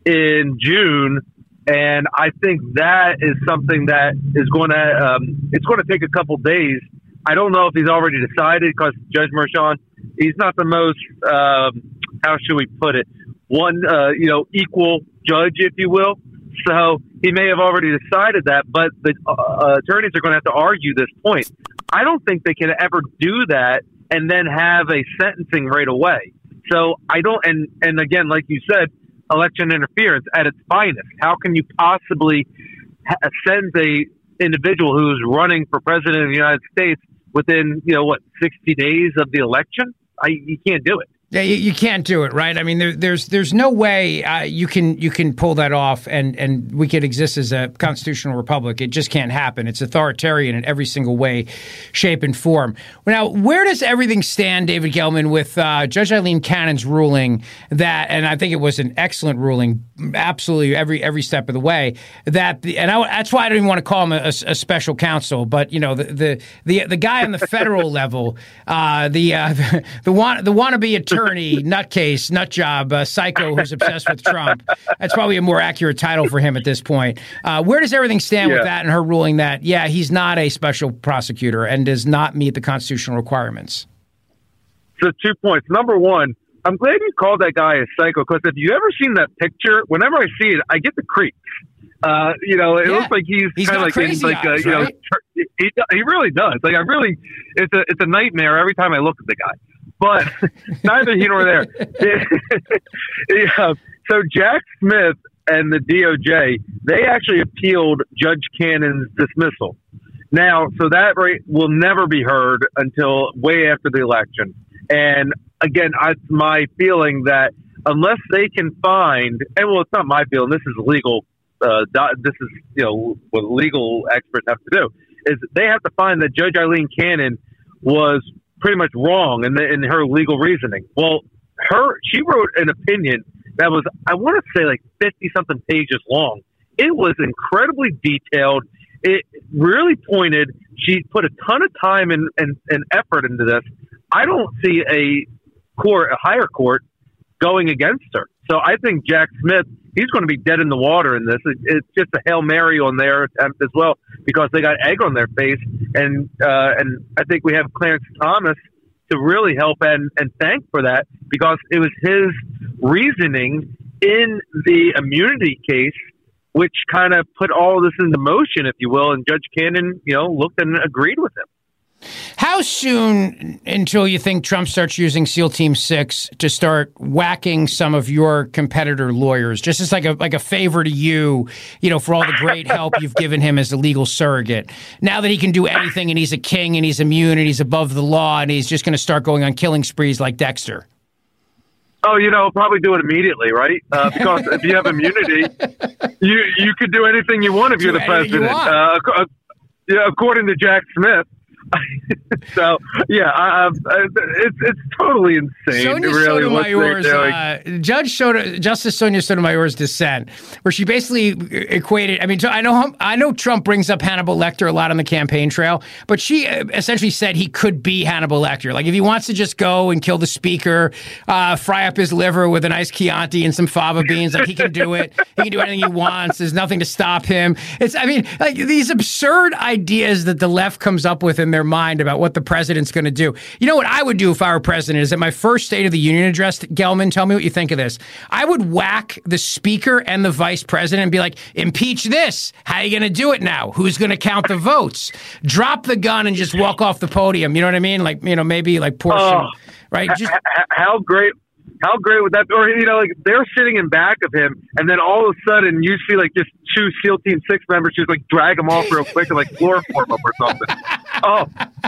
in June. And I think that is something that is going to, um, it's going to take a couple days. I don't know if he's already decided because Judge Merchan, he's not the most, um, how should we put it, one, uh, you know, equal judge, if you will. So he may have already decided that, but the uh, attorneys are going to have to argue this point. I don't think they can ever do that and then have a sentencing right away. So I don't, and, and again, like you said, election interference at its finest. How can you possibly ha- send a individual who's running for president of the United States within, you know, what, sixty days of the election? I, you can't do it. Yeah, you, you can't do it, right? I mean, there, there's there's no way uh, you can you can pull that off, and, and we could exist as a constitutional republic. It just can't happen. It's authoritarian in every single way, shape, and form. Now, where does everything stand, David Gelman, with uh, Judge Eileen Cannon's ruling that, and I think it was an excellent ruling, absolutely every every step of the way. That the, and I, that's why I don't even want to call him a, a special counsel, but you know, the the the, the guy on the federal level, uh, the uh, the the, want, the wannabe attorney. Attorney, nutcase, nutjob, uh, psycho who's obsessed with Trump. That's probably a more accurate title for him at this point. Uh, where does everything stand yeah. with that and her ruling that, yeah, he's not a special prosecutor and does not meet the constitutional requirements? So two points. Number one, I'm glad you called that guy a psycho, because if you ever seen that picture, whenever I see it, I get the creeps. Uh, you know, it yeah. looks like he's, he's kind of like, crazy like eyes, uh, you right? know, he, he really does. Like I really, it's a it's a nightmare every time I look at the guy. But neither here nor there. yeah. So Jack Smith and the D O J, they actually appealed Judge Cannon's dismissal. Now, so that rate will never be heard until way after the election. And again, I, my feeling that unless they can find, and well, it's not my feeling, this is legal, uh, this is, you know, what legal experts have to do, is they have to find that Judge Eileen Cannon was pretty much wrong in, the, in her legal reasoning. Well, her, she wrote an opinion that was, I want to say like fifty something pages long. It was incredibly detailed. It really pointed, she put a ton of time and, and, and effort into this. I don't see a court, a higher court, going against her. So I think Jack Smith, he's going to be dead in the water in this. It, it's just a Hail Mary on their attempt as well, because they got egg on their face. And uh, and I think we have Clarence Thomas to really help and, and thank for that, because it was his reasoning in the immunity case which kind of put all this into motion, if you will. And Judge Cannon, you know, looked and agreed with him. How soon until you think Trump starts using SEAL Team Six to start whacking some of your competitor lawyers, just as like a like a favor to you, you know, for all the great help you've given him as a legal surrogate? Now that he can do anything and he's a king and he's immune and he's above the law and he's just going to start going on killing sprees like Dexter. Oh, you know, probably do it immediately, right? Uh, because if you have immunity, you you could do anything you want if you're do the president. You uh, yeah, according to Jack Smith. so yeah, I, I, it's it's totally insane. Sonia really, Sotomayor's, uh, Judge Soto, Justice Sonia Sotomayor's dissent, where she basically equated. I mean, I know I know Trump brings up Hannibal Lecter a lot on the campaign trail, but she essentially said he could be Hannibal Lecter. Like if he wants to just go and kill the speaker, uh, fry up his liver with a nice Chianti and some fava beans, like he can do it. He can do anything he wants. There's nothing to stop him. It's I mean, like these absurd ideas that the left comes up with in their mind about what the president's going to do. You know what I would do if I were president is at my first State of the Union address, Gelman, tell me what you think of this. I would whack the speaker and the vice president and be like, impeach this. How are you going to do it now? Who's going to count the votes? Drop the gun and just walk off the podium. You know what I mean? Like, you know, maybe like portion, oh, right? Just, how great. How great would that be? Or, you know, like they're sitting in back of him, and then all of a sudden you see like just two SEAL Team Six members just like drag him off real quick and like chloroform him or something. Oh,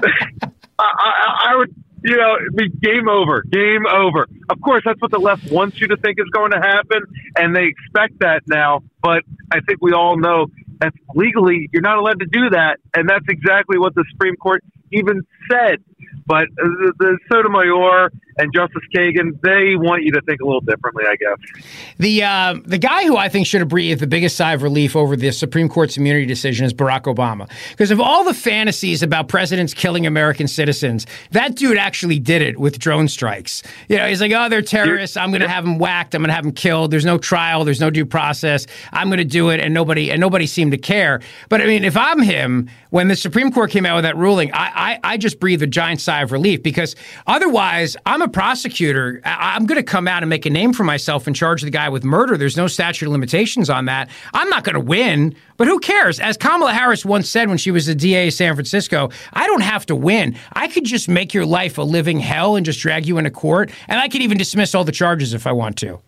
I, I, I would, you know, it'd be game over, game over. Of course, that's what the left wants you to think is going to happen, and they expect that now. But I think we all know that legally you're not allowed to do that, and that's exactly what the Supreme Court even said. But the, the Sotomayor and Justice Kagan, they want you to think a little differently, I guess. The uh, the guy who I think should have breathed the biggest sigh of relief over the Supreme Court's immunity decision is Barack Obama. Because of all the fantasies about presidents killing American citizens, that dude actually did it with drone strikes. You know, he's like, oh, they're terrorists. I'm going to have them whacked. I'm going to have them killed. There's no trial. There's no due process. I'm going to do it. And nobody and nobody seemed to care. But I mean, if I'm him, when the Supreme Court came out with that ruling, I, I, I just breathed a giant sigh of relief, because otherwise I'm a prosecutor. I, I'm going to come out and make a name for myself and charge the guy with murder. There's no statute of limitations on that. I'm not going to win, but who cares? As Kamala Harris once said when she was the D A of San Francisco, I don't have to win. I could just make your life a living hell and just drag you into court, and I could even dismiss all the charges if I want to.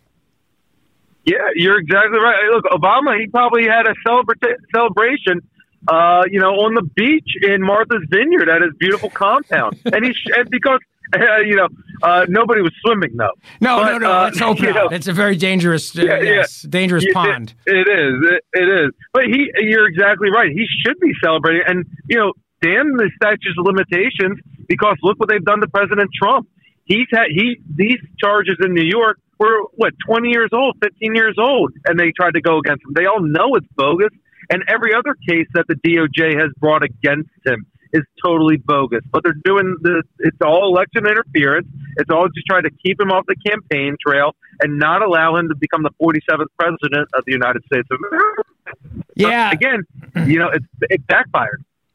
Yeah, you're exactly right. Look, Obama, he probably had a celebra- celebration Uh, you know, on the beach in Martha's Vineyard at his beautiful compound. And he, sh- and because, uh, you know, uh, nobody was swimming, though. No, but, no, no. uh, Let's hope not. Know, it's a very dangerous, uh, yeah, yes, yeah. dangerous it, pond. It, it is. It, it is. But he, you're exactly right. He should be celebrating. And, you know, damn the statutes of limitations, because look what they've done to President Trump. He's had, he, these charges in New York were, what, twenty years old, fifteen years old, and they tried to go against him. They all know it's bogus. And every other case that the D O J has brought against him is totally bogus. But they're doing this, it's all election interference. It's all just trying to keep him off the campaign trail and not allow him to become the forty-seventh president of the United States of America. Yeah. But again, you know, it's, it backfired.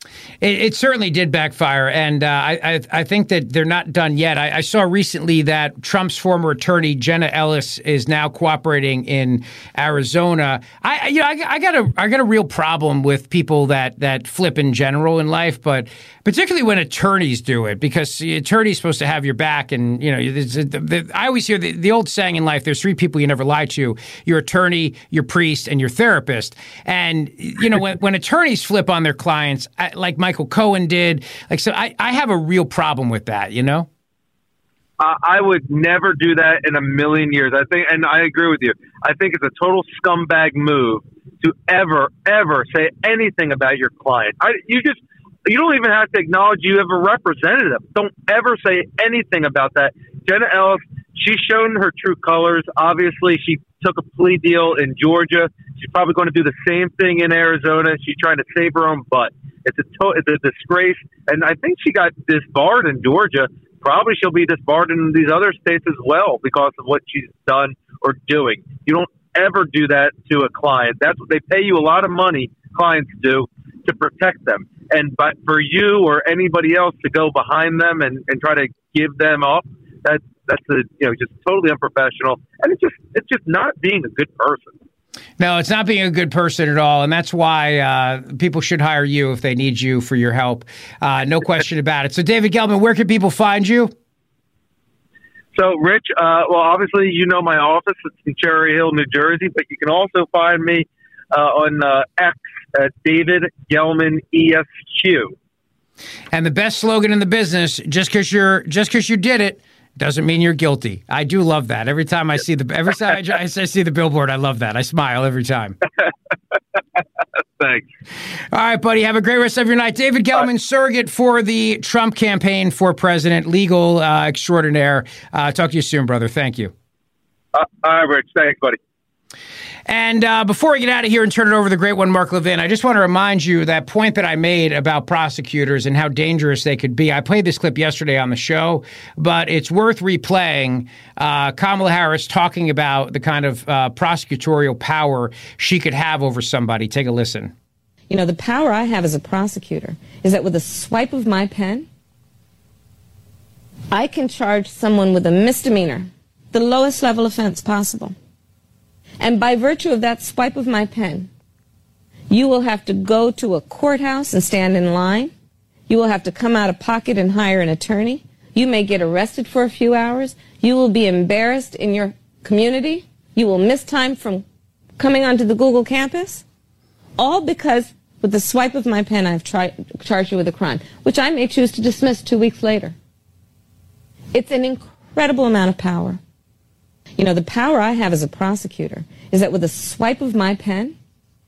It, it certainly did backfire, and uh, I, I I think that they're not done yet. I, I saw recently that Trump's former attorney Jenna Ellis is now cooperating in Arizona. I you know I, I got a I got a real problem with people that that flip in general in life, but particularly when attorneys do it, because the attorney's supposed to have your back, and you know it's, it, the, I always hear the, the old saying in life: there's three people you never lie to: your attorney, your priest, and your therapist. And you know when when attorneys flip on their clients, I, like Michael Cohen did. Like, so I, I have a real problem with that, you know? Uh, I would never do that in a million years. I think, and I agree with you. I think it's a total scumbag move to ever, ever say anything about your client. I, you just, you don't even have to acknowledge you have a representative. Don't ever say anything about that. Jenna Ellis, she's shown her true colors. Obviously, she took a plea deal in Georgia. She's probably going to do the same thing in Arizona. She's trying to save her own butt. It's a to- it's a disgrace, and I think she got disbarred in Georgia. Probably she'll be disbarred in these other states as well because of what she's done or doing. You don't ever do that to a client. That's what they pay you a lot of money, clients do, to protect them. And but for you or anybody else to go behind them and, and try to give them up, that's that's a, you know just totally unprofessional, and it's just it's just not being a good person. No, it's not being a good person at all, and that's why uh, people should hire you if they need you for your help. Uh, no question about it. So, David Gelman, where can people find you? So, Rich, uh, well, obviously, you know my office. It's in Cherry Hill, New Jersey, but you can also find me uh, on uh, X at David Gelman E S Q. And the best slogan in the business: just because you're, just because you did it, doesn't mean you're guilty. I do love that. Every time I see the every time I, I see the billboard, I love that. I smile every time. Thanks. All right, buddy. Have a great rest of your night. David Gelman, surrogate for the Trump campaign for president, legal uh, extraordinaire. Uh, talk to you soon, brother. Thank you. Uh, all right, Rich. Thanks, buddy. And uh, before we get out of here and turn it over to the great one, Mark Levin, I just want to remind you that point that I made about prosecutors and how dangerous they could be. I played this clip yesterday on the show, but it's worth replaying. Uh, Kamala Harris talking about the kind of uh, prosecutorial power she could have over somebody. Take a listen. You know, the power I have as a prosecutor is that with a swipe of my pen, I can charge someone with a misdemeanor, the lowest level offense possible. And by virtue of that swipe of my pen, you will have to go to a courthouse and stand in line. You will have to come out of pocket and hire an attorney. You may get arrested for a few hours. You will be embarrassed in your community. You will miss time from coming onto the Google campus. All because with the swipe of my pen, I've tri- charged you with a crime, which I may choose to dismiss two weeks later. It's an incredible amount of power. You know, the power I have as a prosecutor is that with a swipe of my pen,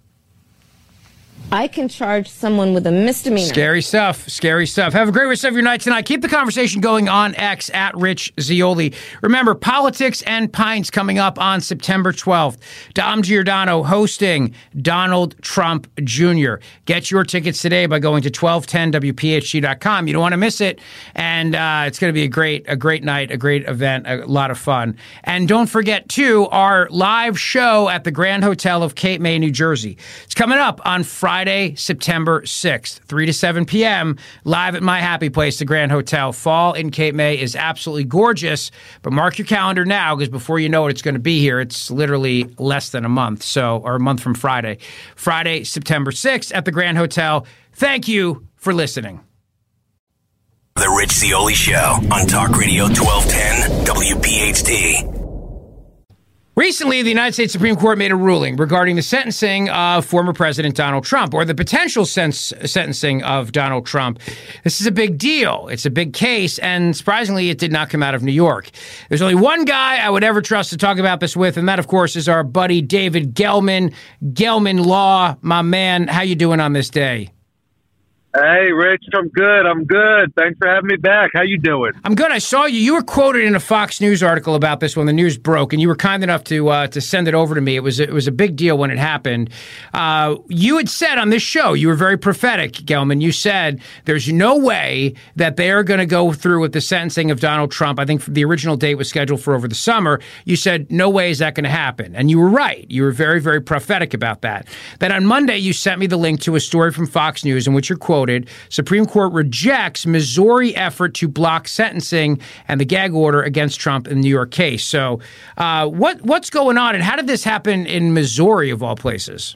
I can charge someone with a misdemeanor. Scary stuff. Scary stuff. Have a great rest of your night tonight. Keep the conversation going on X at Rich Zeoli. Remember, Politics and Pints coming up on September twelfth. Dom Giordano hosting Donald Trump Junior Get your tickets today by going to twelve ten W P H T dot com. You don't want to miss it. And uh, it's going to be a great, a great night, a great event, a lot of fun. And don't forget, too, our live show at the Grand Hotel of Cape May, New Jersey. It's coming up on Friday. Friday, September sixth, three to seven p.m., live at my happy place, the Grand Hotel. Fall in Cape May is absolutely gorgeous, but mark your calendar now because before you know it, it's going to be here. It's literally less than a month, so or a month from Friday. Friday, September sixth at the Grand Hotel. Thank you for listening. The Rich Zeoli Show on Talk Radio twelve ten W P H T. Recently, the United States Supreme Court made a ruling regarding the sentencing of former President Donald Trump, or the potential sens- sentencing of Donald Trump. This is a big deal. It's a big case, and surprisingly, it did not come out of New York. There's only one guy I would ever trust to talk about this with, and that, of course, is our buddy David Gelman, Gelman Law. My man, how you doing on this day? Hey, Rich, I'm good. I'm good. Thanks for having me back. How you doing? I'm good. I saw you. You were quoted in a Fox News article about this when the news broke, and you were kind enough to uh, to send it over to me. It was it was a big deal when it happened. Uh, you had said on this show, you were very prophetic, Gelman. You said there's no way that they are going to go through with the sentencing of Donald Trump. I think the original date was scheduled for over the summer. You said no way is that going to happen, and you were right. You were very, very prophetic about that. Then on Monday, you sent me the link to a story from Fox News in which you're quoted quoted, Supreme Court rejects Missouri effort to block sentencing and the gag order against Trump in the New York case. So uh, what what's going on, and how did this happen in Missouri, of all places?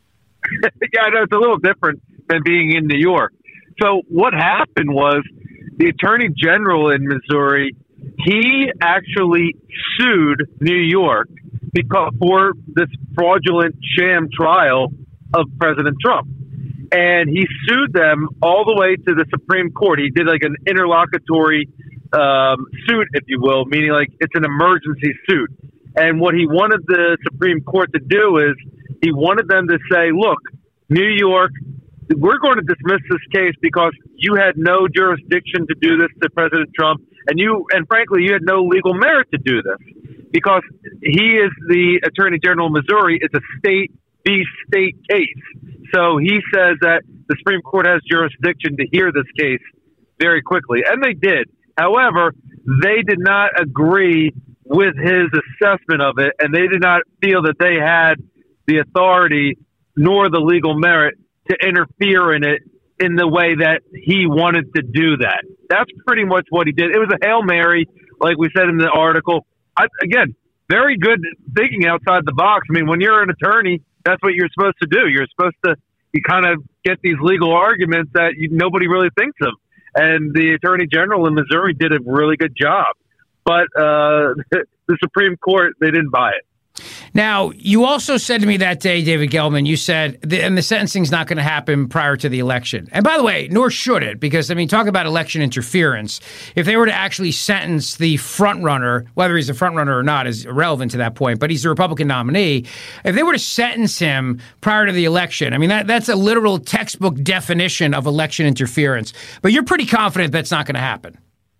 Yeah, I know it's a little different than being in New York. So what happened was the Attorney General in Missouri, he actually sued New York because for this fraudulent sham trial of President Trump. And he sued them all the way to the Supreme Court. He did like an interlocutory um, suit, if you will, meaning like it's an emergency suit. And what he wanted the Supreme Court to do is he wanted them to say, look, New York, we're going to dismiss this case because you had no jurisdiction to do this to President Trump. And you, and frankly, you had no legal merit to do this because he is the Attorney General of Missouri. It's a state v. state case. So he says that the Supreme Court has jurisdiction to hear this case very quickly. And they did. However, they did not agree with his assessment of it, and they did not feel that they had the authority nor the legal merit to interfere in it in the way that he wanted to do that. That's pretty much what he did. It was a Hail Mary, like we said in the article. I, again, very good thinking outside the box. I mean, when you're an attorney, that's what you're supposed to do. You're supposed to you kind of get these legal arguments that you, nobody really thinks of. And the Attorney General in Missouri did a really good job. But uh, the Supreme Court, they didn't buy it. Now, you also said to me that day, David Gelman, you said, the, and the sentencing's not going to happen prior to the election. And by the way, nor should it, because, I mean, talk about election interference. If they were to actually sentence the front runner, whether he's a front runner or not is irrelevant to that point, but he's a Republican nominee. If they were to sentence him prior to the election, I mean, that, that's a literal textbook definition of election interference. But you're pretty confident that's not going to happen.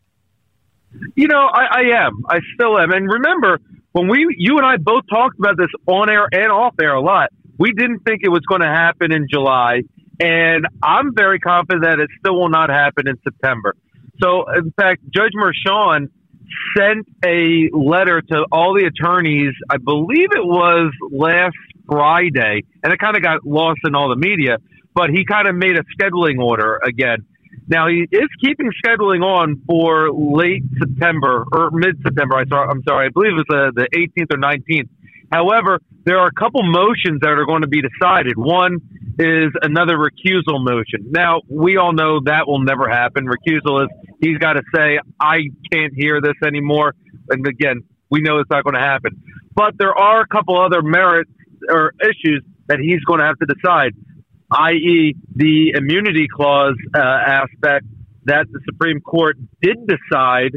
You know, I, I am. I still am. And remember, when we, you and I both talked about this on air and off air a lot, we didn't think it was going to happen in July. And I'm very confident that it still will not happen in September. So, in fact, Judge Merchan sent a letter to all the attorneys, I believe it was last Friday, and it kind of got lost in all the media, but he kind of made a scheduling order again. Now, he is keeping scheduling on for late September or mid-September. I saw, I'm sorry. I believe it was uh, the eighteenth or nineteenth. However, there are a couple motions that are going to be decided. One is another recusal motion. Now, we all know that will never happen. Recusal is he's got to say, I can't hear this anymore. And again, we know it's not going to happen. But there are a couple other merits or issues that he's going to have to decide, that is the immunity clause uh, aspect that the Supreme Court did decide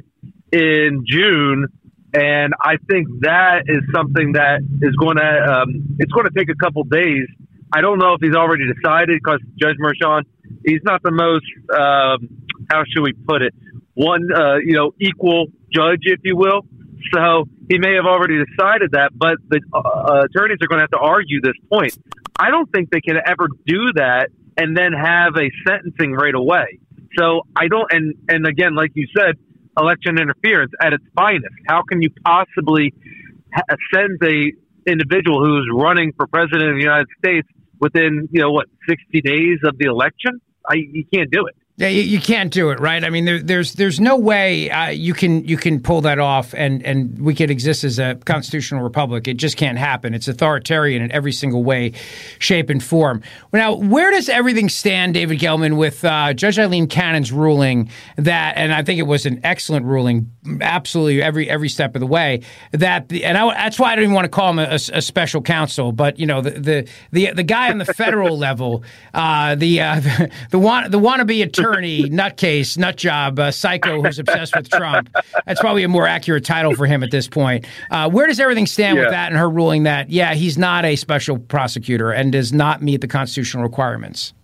in June. And I think that is something that is going to, um, it's going to take a couple days. I don't know if he's already decided because Judge Merchan, he's not the most, um, how should we put it, one, uh, you know, equal judge, if you will. So he may have already decided that, but the uh, attorneys are going to have to argue this point. I don't think they can ever do that and then have a sentencing right away. So I don't, and, and again, like you said, election interference at its finest. How can you possibly ha- sentence a individual who's running for president of the United States within, you know, what, sixty days of the election? I, you can't do it. Yeah, you, you can't do it, right? I mean, there, there's there's no way uh, you can you can pull that off, and, and we could exist as a constitutional republic. It just can't happen. It's authoritarian in every single way, shape, and form. Now, where does everything stand, David Gelman, with uh, Judge Eileen Cannon's ruling that, and I think it was an excellent ruling, absolutely every every step of the way. That the, and I, that's why I don't even want to call him a, a special counsel, but you know the the the, the guy on the federal level, uh, the uh, the the, want, the wannabe attorney. Attorney, nutcase, nutjob, uh, psycho who's obsessed with Trump. That's probably a more accurate title for him at this point. Uh, where does everything stand yeah. with that and her ruling that, yeah, he's not a special prosecutor and does not meet the constitutional requirements?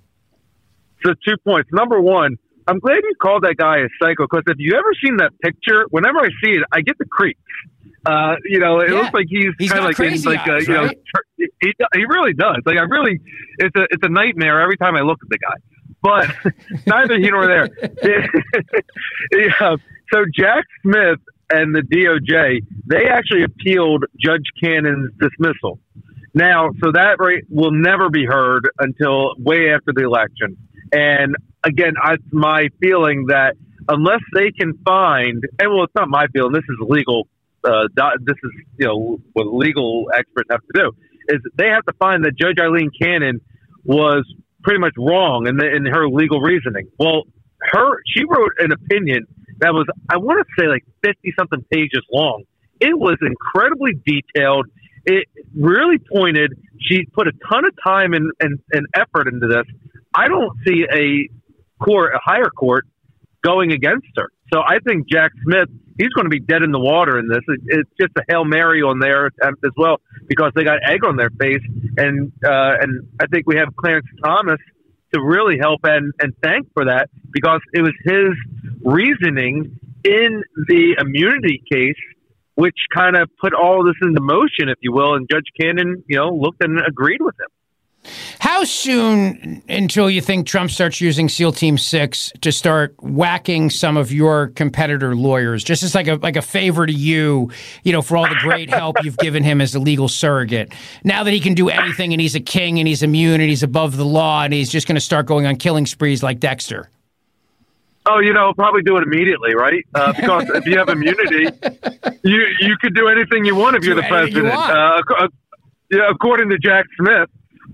So two points. Number one, I'm glad you called that guy a psycho because if you ever seen that picture, whenever I see it, I get the creeps. Uh, you know, it yeah. looks like he's, he's kind of like, in, like eyes, uh, you right? know, he, he really does. Like I really, it's a it's a nightmare every time I look at the guy. But neither here nor there. yeah. So Jack Smith and the D O J, they actually appealed Judge Cannon's dismissal. Now, so that right will never be heard until way after the election. And again, I, my feeling that unless they can find, and well, it's not my feeling. This is legal. Uh, this is you know what legal experts have to do is they have to find that Judge Eileen Cannon was pretty much wrong in, the, in her legal reasoning. Well, her she wrote an opinion that was, I want to say, like fifty something pages long. It was incredibly detailed. It really pointed. She put a ton of time and, and, and effort into this. I don't see a court, a higher court, going against her. So I think Jack Smith, he's going to be dead in the water in this. It, it's just a Hail Mary on their attempt as well, because they got egg on their face. And uh, and I think we have Clarence Thomas to really help and, and thank for that, because it was his reasoning in the immunity case which kind of put all this into motion, if you will. And Judge Cannon, you know, looked and agreed with him. How soon until you think Trump starts using SEAL Team Six to start whacking some of your competitor lawyers, just as like a like a favor to you, you know, for all the great help you've given him as a legal surrogate? Now that he can do anything and he's a king and he's immune and he's above the law and he's just going to start going on killing sprees like Dexter. Oh, you know, probably do it immediately, right? Uh, because if you have immunity, you you could do anything you want if you're Do the president. anything you want. Uh, ac- yeah, according to Jack Smith.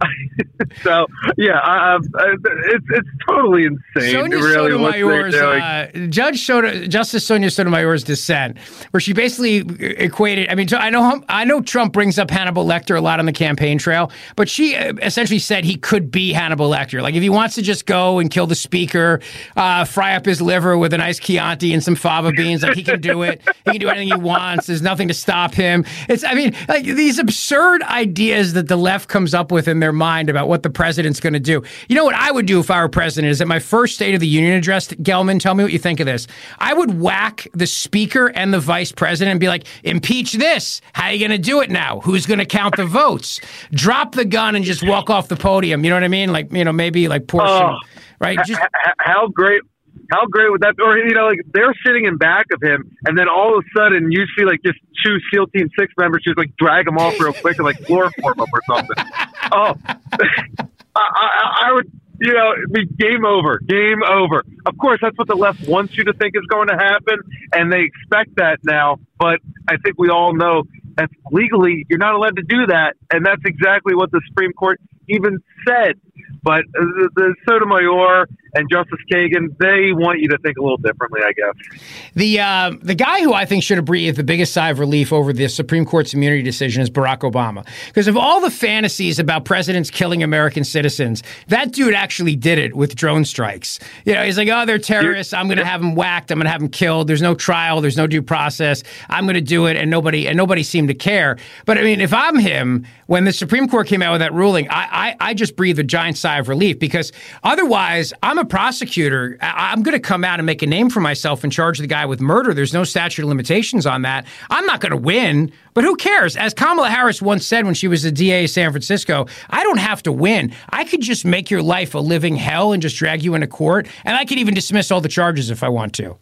So yeah, I, I, it's it's totally insane. Sonia really, what they're Sotomayor's doing. uh, Judge Soto, Justice Sonia Sotomayor's dissent, where she basically equated. I mean, I know I know Trump brings up Hannibal Lecter a lot on the campaign trail, but she essentially said he could be Hannibal Lecter. Like if he wants to just go and kill the speaker, uh, fry up his liver with a nice Chianti and some fava beans, like he can do it. He can do anything he wants. There's nothing to stop him. It's I mean, like these absurd ideas that the left comes up with in their mind about what the president's going to do. You know what I would do if I were president is at my first State of the Union address, Gelman, tell me what you think of this. I would whack the speaker and the vice president and be like, impeach this. How are you going to do it now? Who's going to count the votes? Drop the gun and just walk off the podium. You know what I mean? Like, you know, maybe like portion, Oh, right? Just how great. How great would that be? Or, you know, like they're sitting in back of him, and then all of a sudden you see like just two SEAL Team Six members just like drag him off real quick and like chloroform him or something. Oh, I, I, I would, you know, it'd be game over, game over. Of course, that's what the left wants you to think is going to happen, and they expect that now. But I think we all know that legally you're not allowed to do that, and that's exactly what the Supreme Court even said. But the, the Sotomayor and Justice Kagan, they want you to think a little differently, I guess. The uh, the guy who I think should have breathed the biggest sigh of relief over the Supreme Court's immunity decision is Barack Obama. Because of all the fantasies about presidents killing American citizens, that dude actually did it with drone strikes. You know, he's like, oh, they're terrorists. I'm going to have them whacked. I'm going to have them killed. There's no trial. There's no due process. I'm going to do it. And nobody and nobody seemed to care. But I mean, if I'm him, when the Supreme Court came out with that ruling, I, I, I just breathed a giant sigh of relief, because otherwise I'm a prosecutor. I, I'm going to come out and make a name for myself and charge the guy with murder. There's no statute of limitations on that. I'm not going to win, but who cares? As Kamala Harris once said when she was the D A of San Francisco, I don't have to win. I could just make your life a living hell and just drag you into court, and I could even dismiss all the charges if I want to.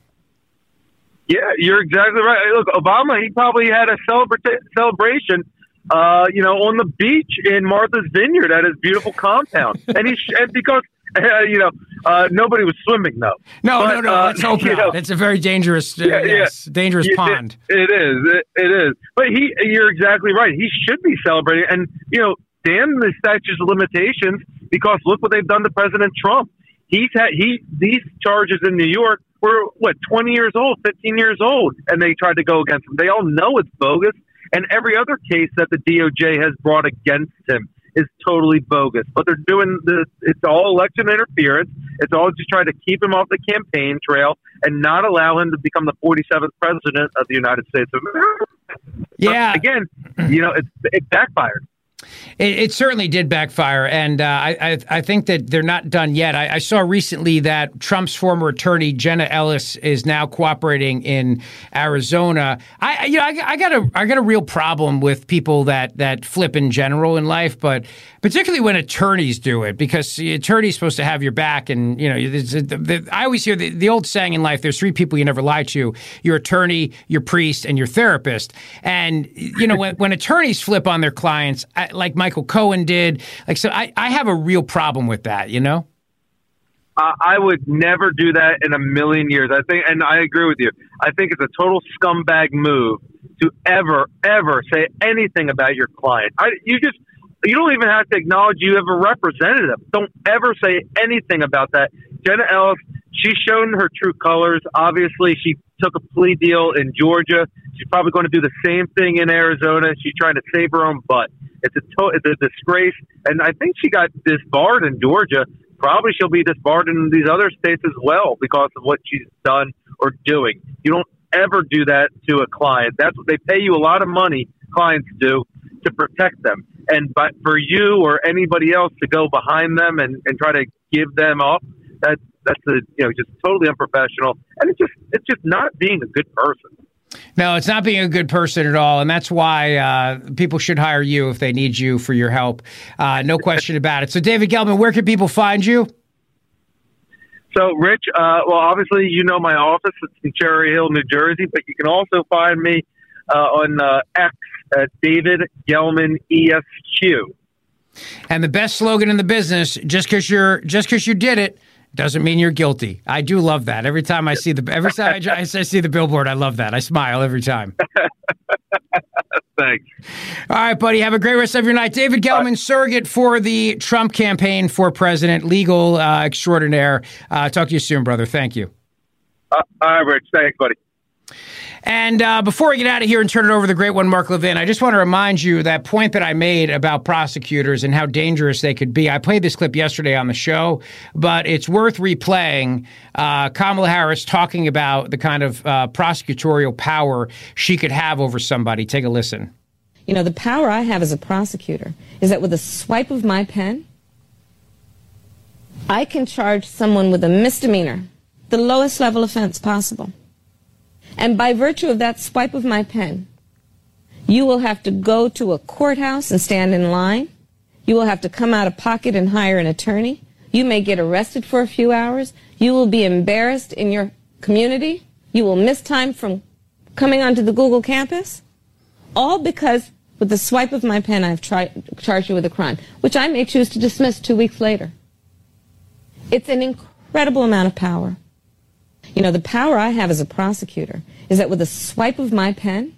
Yeah, you're exactly right. Look, Obama, he probably had a celebra- celebration Uh, you know, on the beach in Martha's Vineyard at his beautiful compound, and he sh- and because uh, you know uh, nobody was swimming though. No, but, no, no. Uh, Let's hope not. Know, it's a very dangerous, uh, yeah, yes, yeah. dangerous it, pond. It, it is. It, it is. But he, you're exactly right. He should be celebrating, and you know, damn the statutes of limitations, because look what they've done to President Trump. He's had he these charges in New York were what twenty years old, fifteen years old, and they tried to go against him. They all know it's bogus. And every other case that the D O J has brought against him is totally bogus. But they're doing the, it's all election interference. It's all just trying to keep him off the campaign trail and not allow him to become the forty-seventh president of the United States of America. Yeah. But again, you know, it, it backfired. It, it certainly did backfire, and uh, I, I I think that they're not done yet. I, I saw recently that Trump's former attorney Jenna Ellis is now cooperating in Arizona. I you know I, I got a I got a real problem with people that that flip in general in life, but particularly when attorneys do it, because the attorney's supposed to have your back, and you know the, the, the, I always hear the, the old saying in life: there's three people you never lie to: your attorney, your priest, and your therapist. And you know when when attorneys flip on their clients, I, like Michael Cohen did. Like, so I, I have a real problem with that, you know? Uh, I would never do that in a million years. I think, and I agree with you. I think it's a total scumbag move to ever, ever say anything about your client. I, you just, you don't even have to acknowledge you have a representative. Don't ever say anything about that. Jenna Ellis, she's shown her true colors. Obviously, she took a plea deal in Georgia. She's probably going to do the same thing in Arizona. She's trying to save her own butt. It's a, to- it's a disgrace. And I think she got disbarred in Georgia. Probably she'll be disbarred in these other states as well because of what she's done or doing. You don't ever do that to a client. That's what they pay you a lot of money, clients do, to protect them. And but for you or anybody else to go behind them and, and try to give them up, that that's a, you know, just totally unprofessional. And it's just it's just not being a good person. No, it's not being a good person at all, and that's why uh, people should hire you if they need you for your help. Uh, no question about it. So, David Gelman, where can people find you? So, Rich, uh, well, obviously, you know my office. It's in Cherry Hill, New Jersey, but you can also find me uh, on uh, X at David Gelman E S Q. And the best slogan in the business, just because you're just because you did it, doesn't mean you're guilty. I do love that. Every time I see the every time I, I see the billboard, I love that. I smile every time. Thanks. All right, buddy. Have a great rest of your night. David Gelman, surrogate for the Trump campaign for president, legal uh, extraordinaire. Uh, talk to you soon, brother. Thank you. Uh, all right, Rich. Thanks, buddy. And uh, before we get out of here and turn it over to the great one, Mark Levin, I just want to remind you that point that I made about prosecutors and how dangerous they could be. I played this clip yesterday on the show, but it's worth replaying. Uh, Kamala Harris talking about the kind of uh, prosecutorial power she could have over somebody. Take a listen. You know, the power I have as a prosecutor is that with a swipe of my pen, I can charge someone with a misdemeanor, the lowest level offense possible. And by virtue of that swipe of my pen, you will have to go to a courthouse and stand in line. You will have to come out of pocket and hire an attorney. You may get arrested for a few hours. You will be embarrassed in your community. You will miss time from coming onto the Google campus. All because with the swipe of my pen, I've tri- charged you with a crime, which I may choose to dismiss two weeks later. It's an incredible amount of power. You know, the power I have as a prosecutor is that with a swipe of my pen,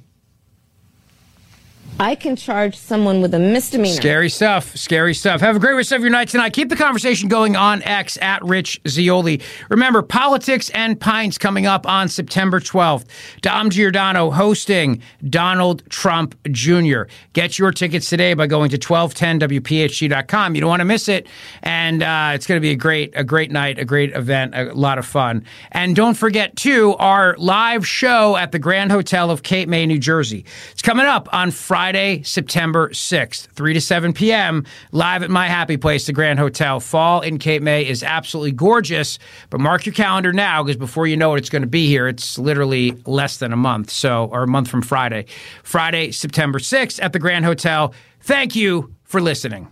I can charge someone with a misdemeanor. Scary stuff. Scary stuff. Have a great rest of your night tonight. Keep the conversation going on X at Rich Zeoli. Remember, Politics and Pints coming up on September twelfth. Dom Giordano hosting Donald Trump Junior Get your tickets today by going to twelve ten W P H T dot com. You don't want to miss it. And uh, it's going to be a great, a great night, a great event, a lot of fun. And don't forget, too, our live show at the Grand Hotel of Cape May, New Jersey. It's coming up on Friday. Friday, September sixth, three to seven p.m., live at my happy place, the Grand Hotel. Fall in Cape May is absolutely gorgeous, but mark your calendar now because before you know it, it's going to be here. It's literally less than a month, so or a month from Friday. Friday, September sixth at the Grand Hotel. Thank you for listening.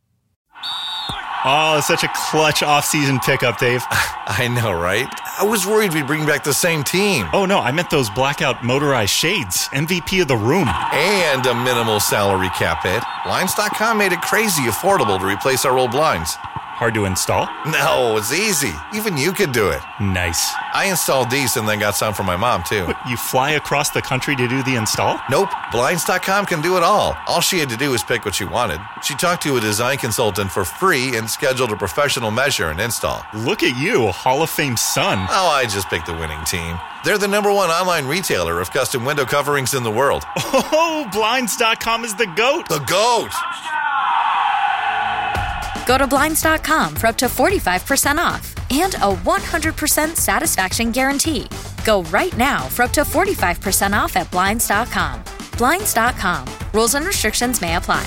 Oh, such a clutch off-season pickup, Dave. I know, right? I was worried we'd bring back the same team. Oh, no, I meant those blackout motorized shades. M V P of the room. And a minimal salary cap hit. Blinds dot com made it crazy affordable to replace our old blinds. Hard to install? No, it's easy. Even you could do it. Nice. I installed these and then got some for my mom, too. But you fly across the country to do the install? Nope. Blinds dot com can do it all. All she had to do was pick what she wanted. She talked to a design consultant for free and scheduled a professional measure and install. Look at you, a Hall of Fame son. Oh, I just picked the winning team. They're the number one online retailer of custom window coverings in the world. Oh, Blinds dot com is the GOAT. The GOAT! Go to Blinds dot com for up to forty-five percent off and a one hundred percent satisfaction guarantee. Go right now for up to forty-five percent off at Blinds dot com. Blinds dot com. Rules and restrictions may apply.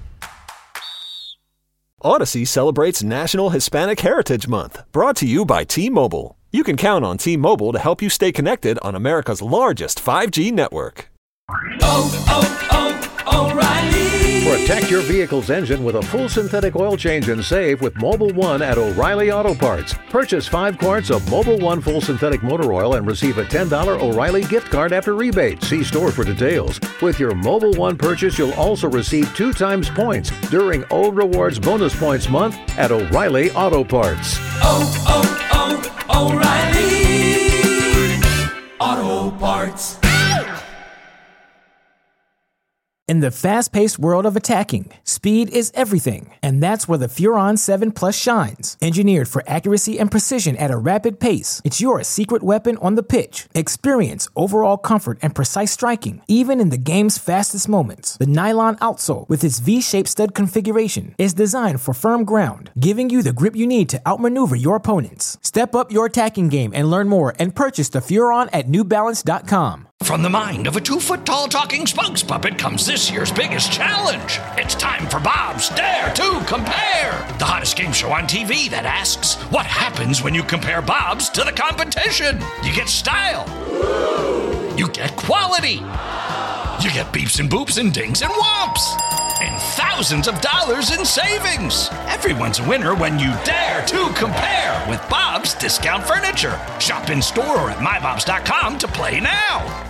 Odyssey celebrates National Hispanic Heritage Month, brought to you by T-Mobile. You can count on T-Mobile to help you stay connected on America's largest five G network. Oh, oh, oh, O'Reilly. For a Protect your vehicle's engine with a full synthetic oil change and save with Mobil one at O'Reilly Auto Parts. Purchase five quarts of Mobil one full synthetic motor oil and receive a ten dollars O'Reilly gift card after rebate. See store for details. With your Mobil one purchase, you'll also receive two times points during O Rewards Bonus Points Month at O'Reilly Auto Parts. Oh, oh, oh, O'Reilly Auto Parts. In the fast-paced world of attacking, speed is everything, and that's where the Furon seven Plus shines. Engineered for accuracy and precision at a rapid pace, it's your secret weapon on the pitch. Experience overall comfort and precise striking, even in the game's fastest moments. The nylon outsole, with its V-shaped stud configuration, is designed for firm ground, giving you the grip you need to outmaneuver your opponents. Step up your attacking game and learn more and purchase the Furon at new balance dot com. From the mind of a two-foot-tall talking spokes puppet comes this year's biggest challenge. It's time for Bob's Dare to Compare, the hottest game show on T V that asks, what happens when you compare Bob's to the competition? You get style. You get quality. You get beeps and boops and dings and whomps. And thousands of dollars in savings. Everyone's a winner when you dare to compare with Bob's Discount Furniture. Shop in store or at my bobs dot com to play now.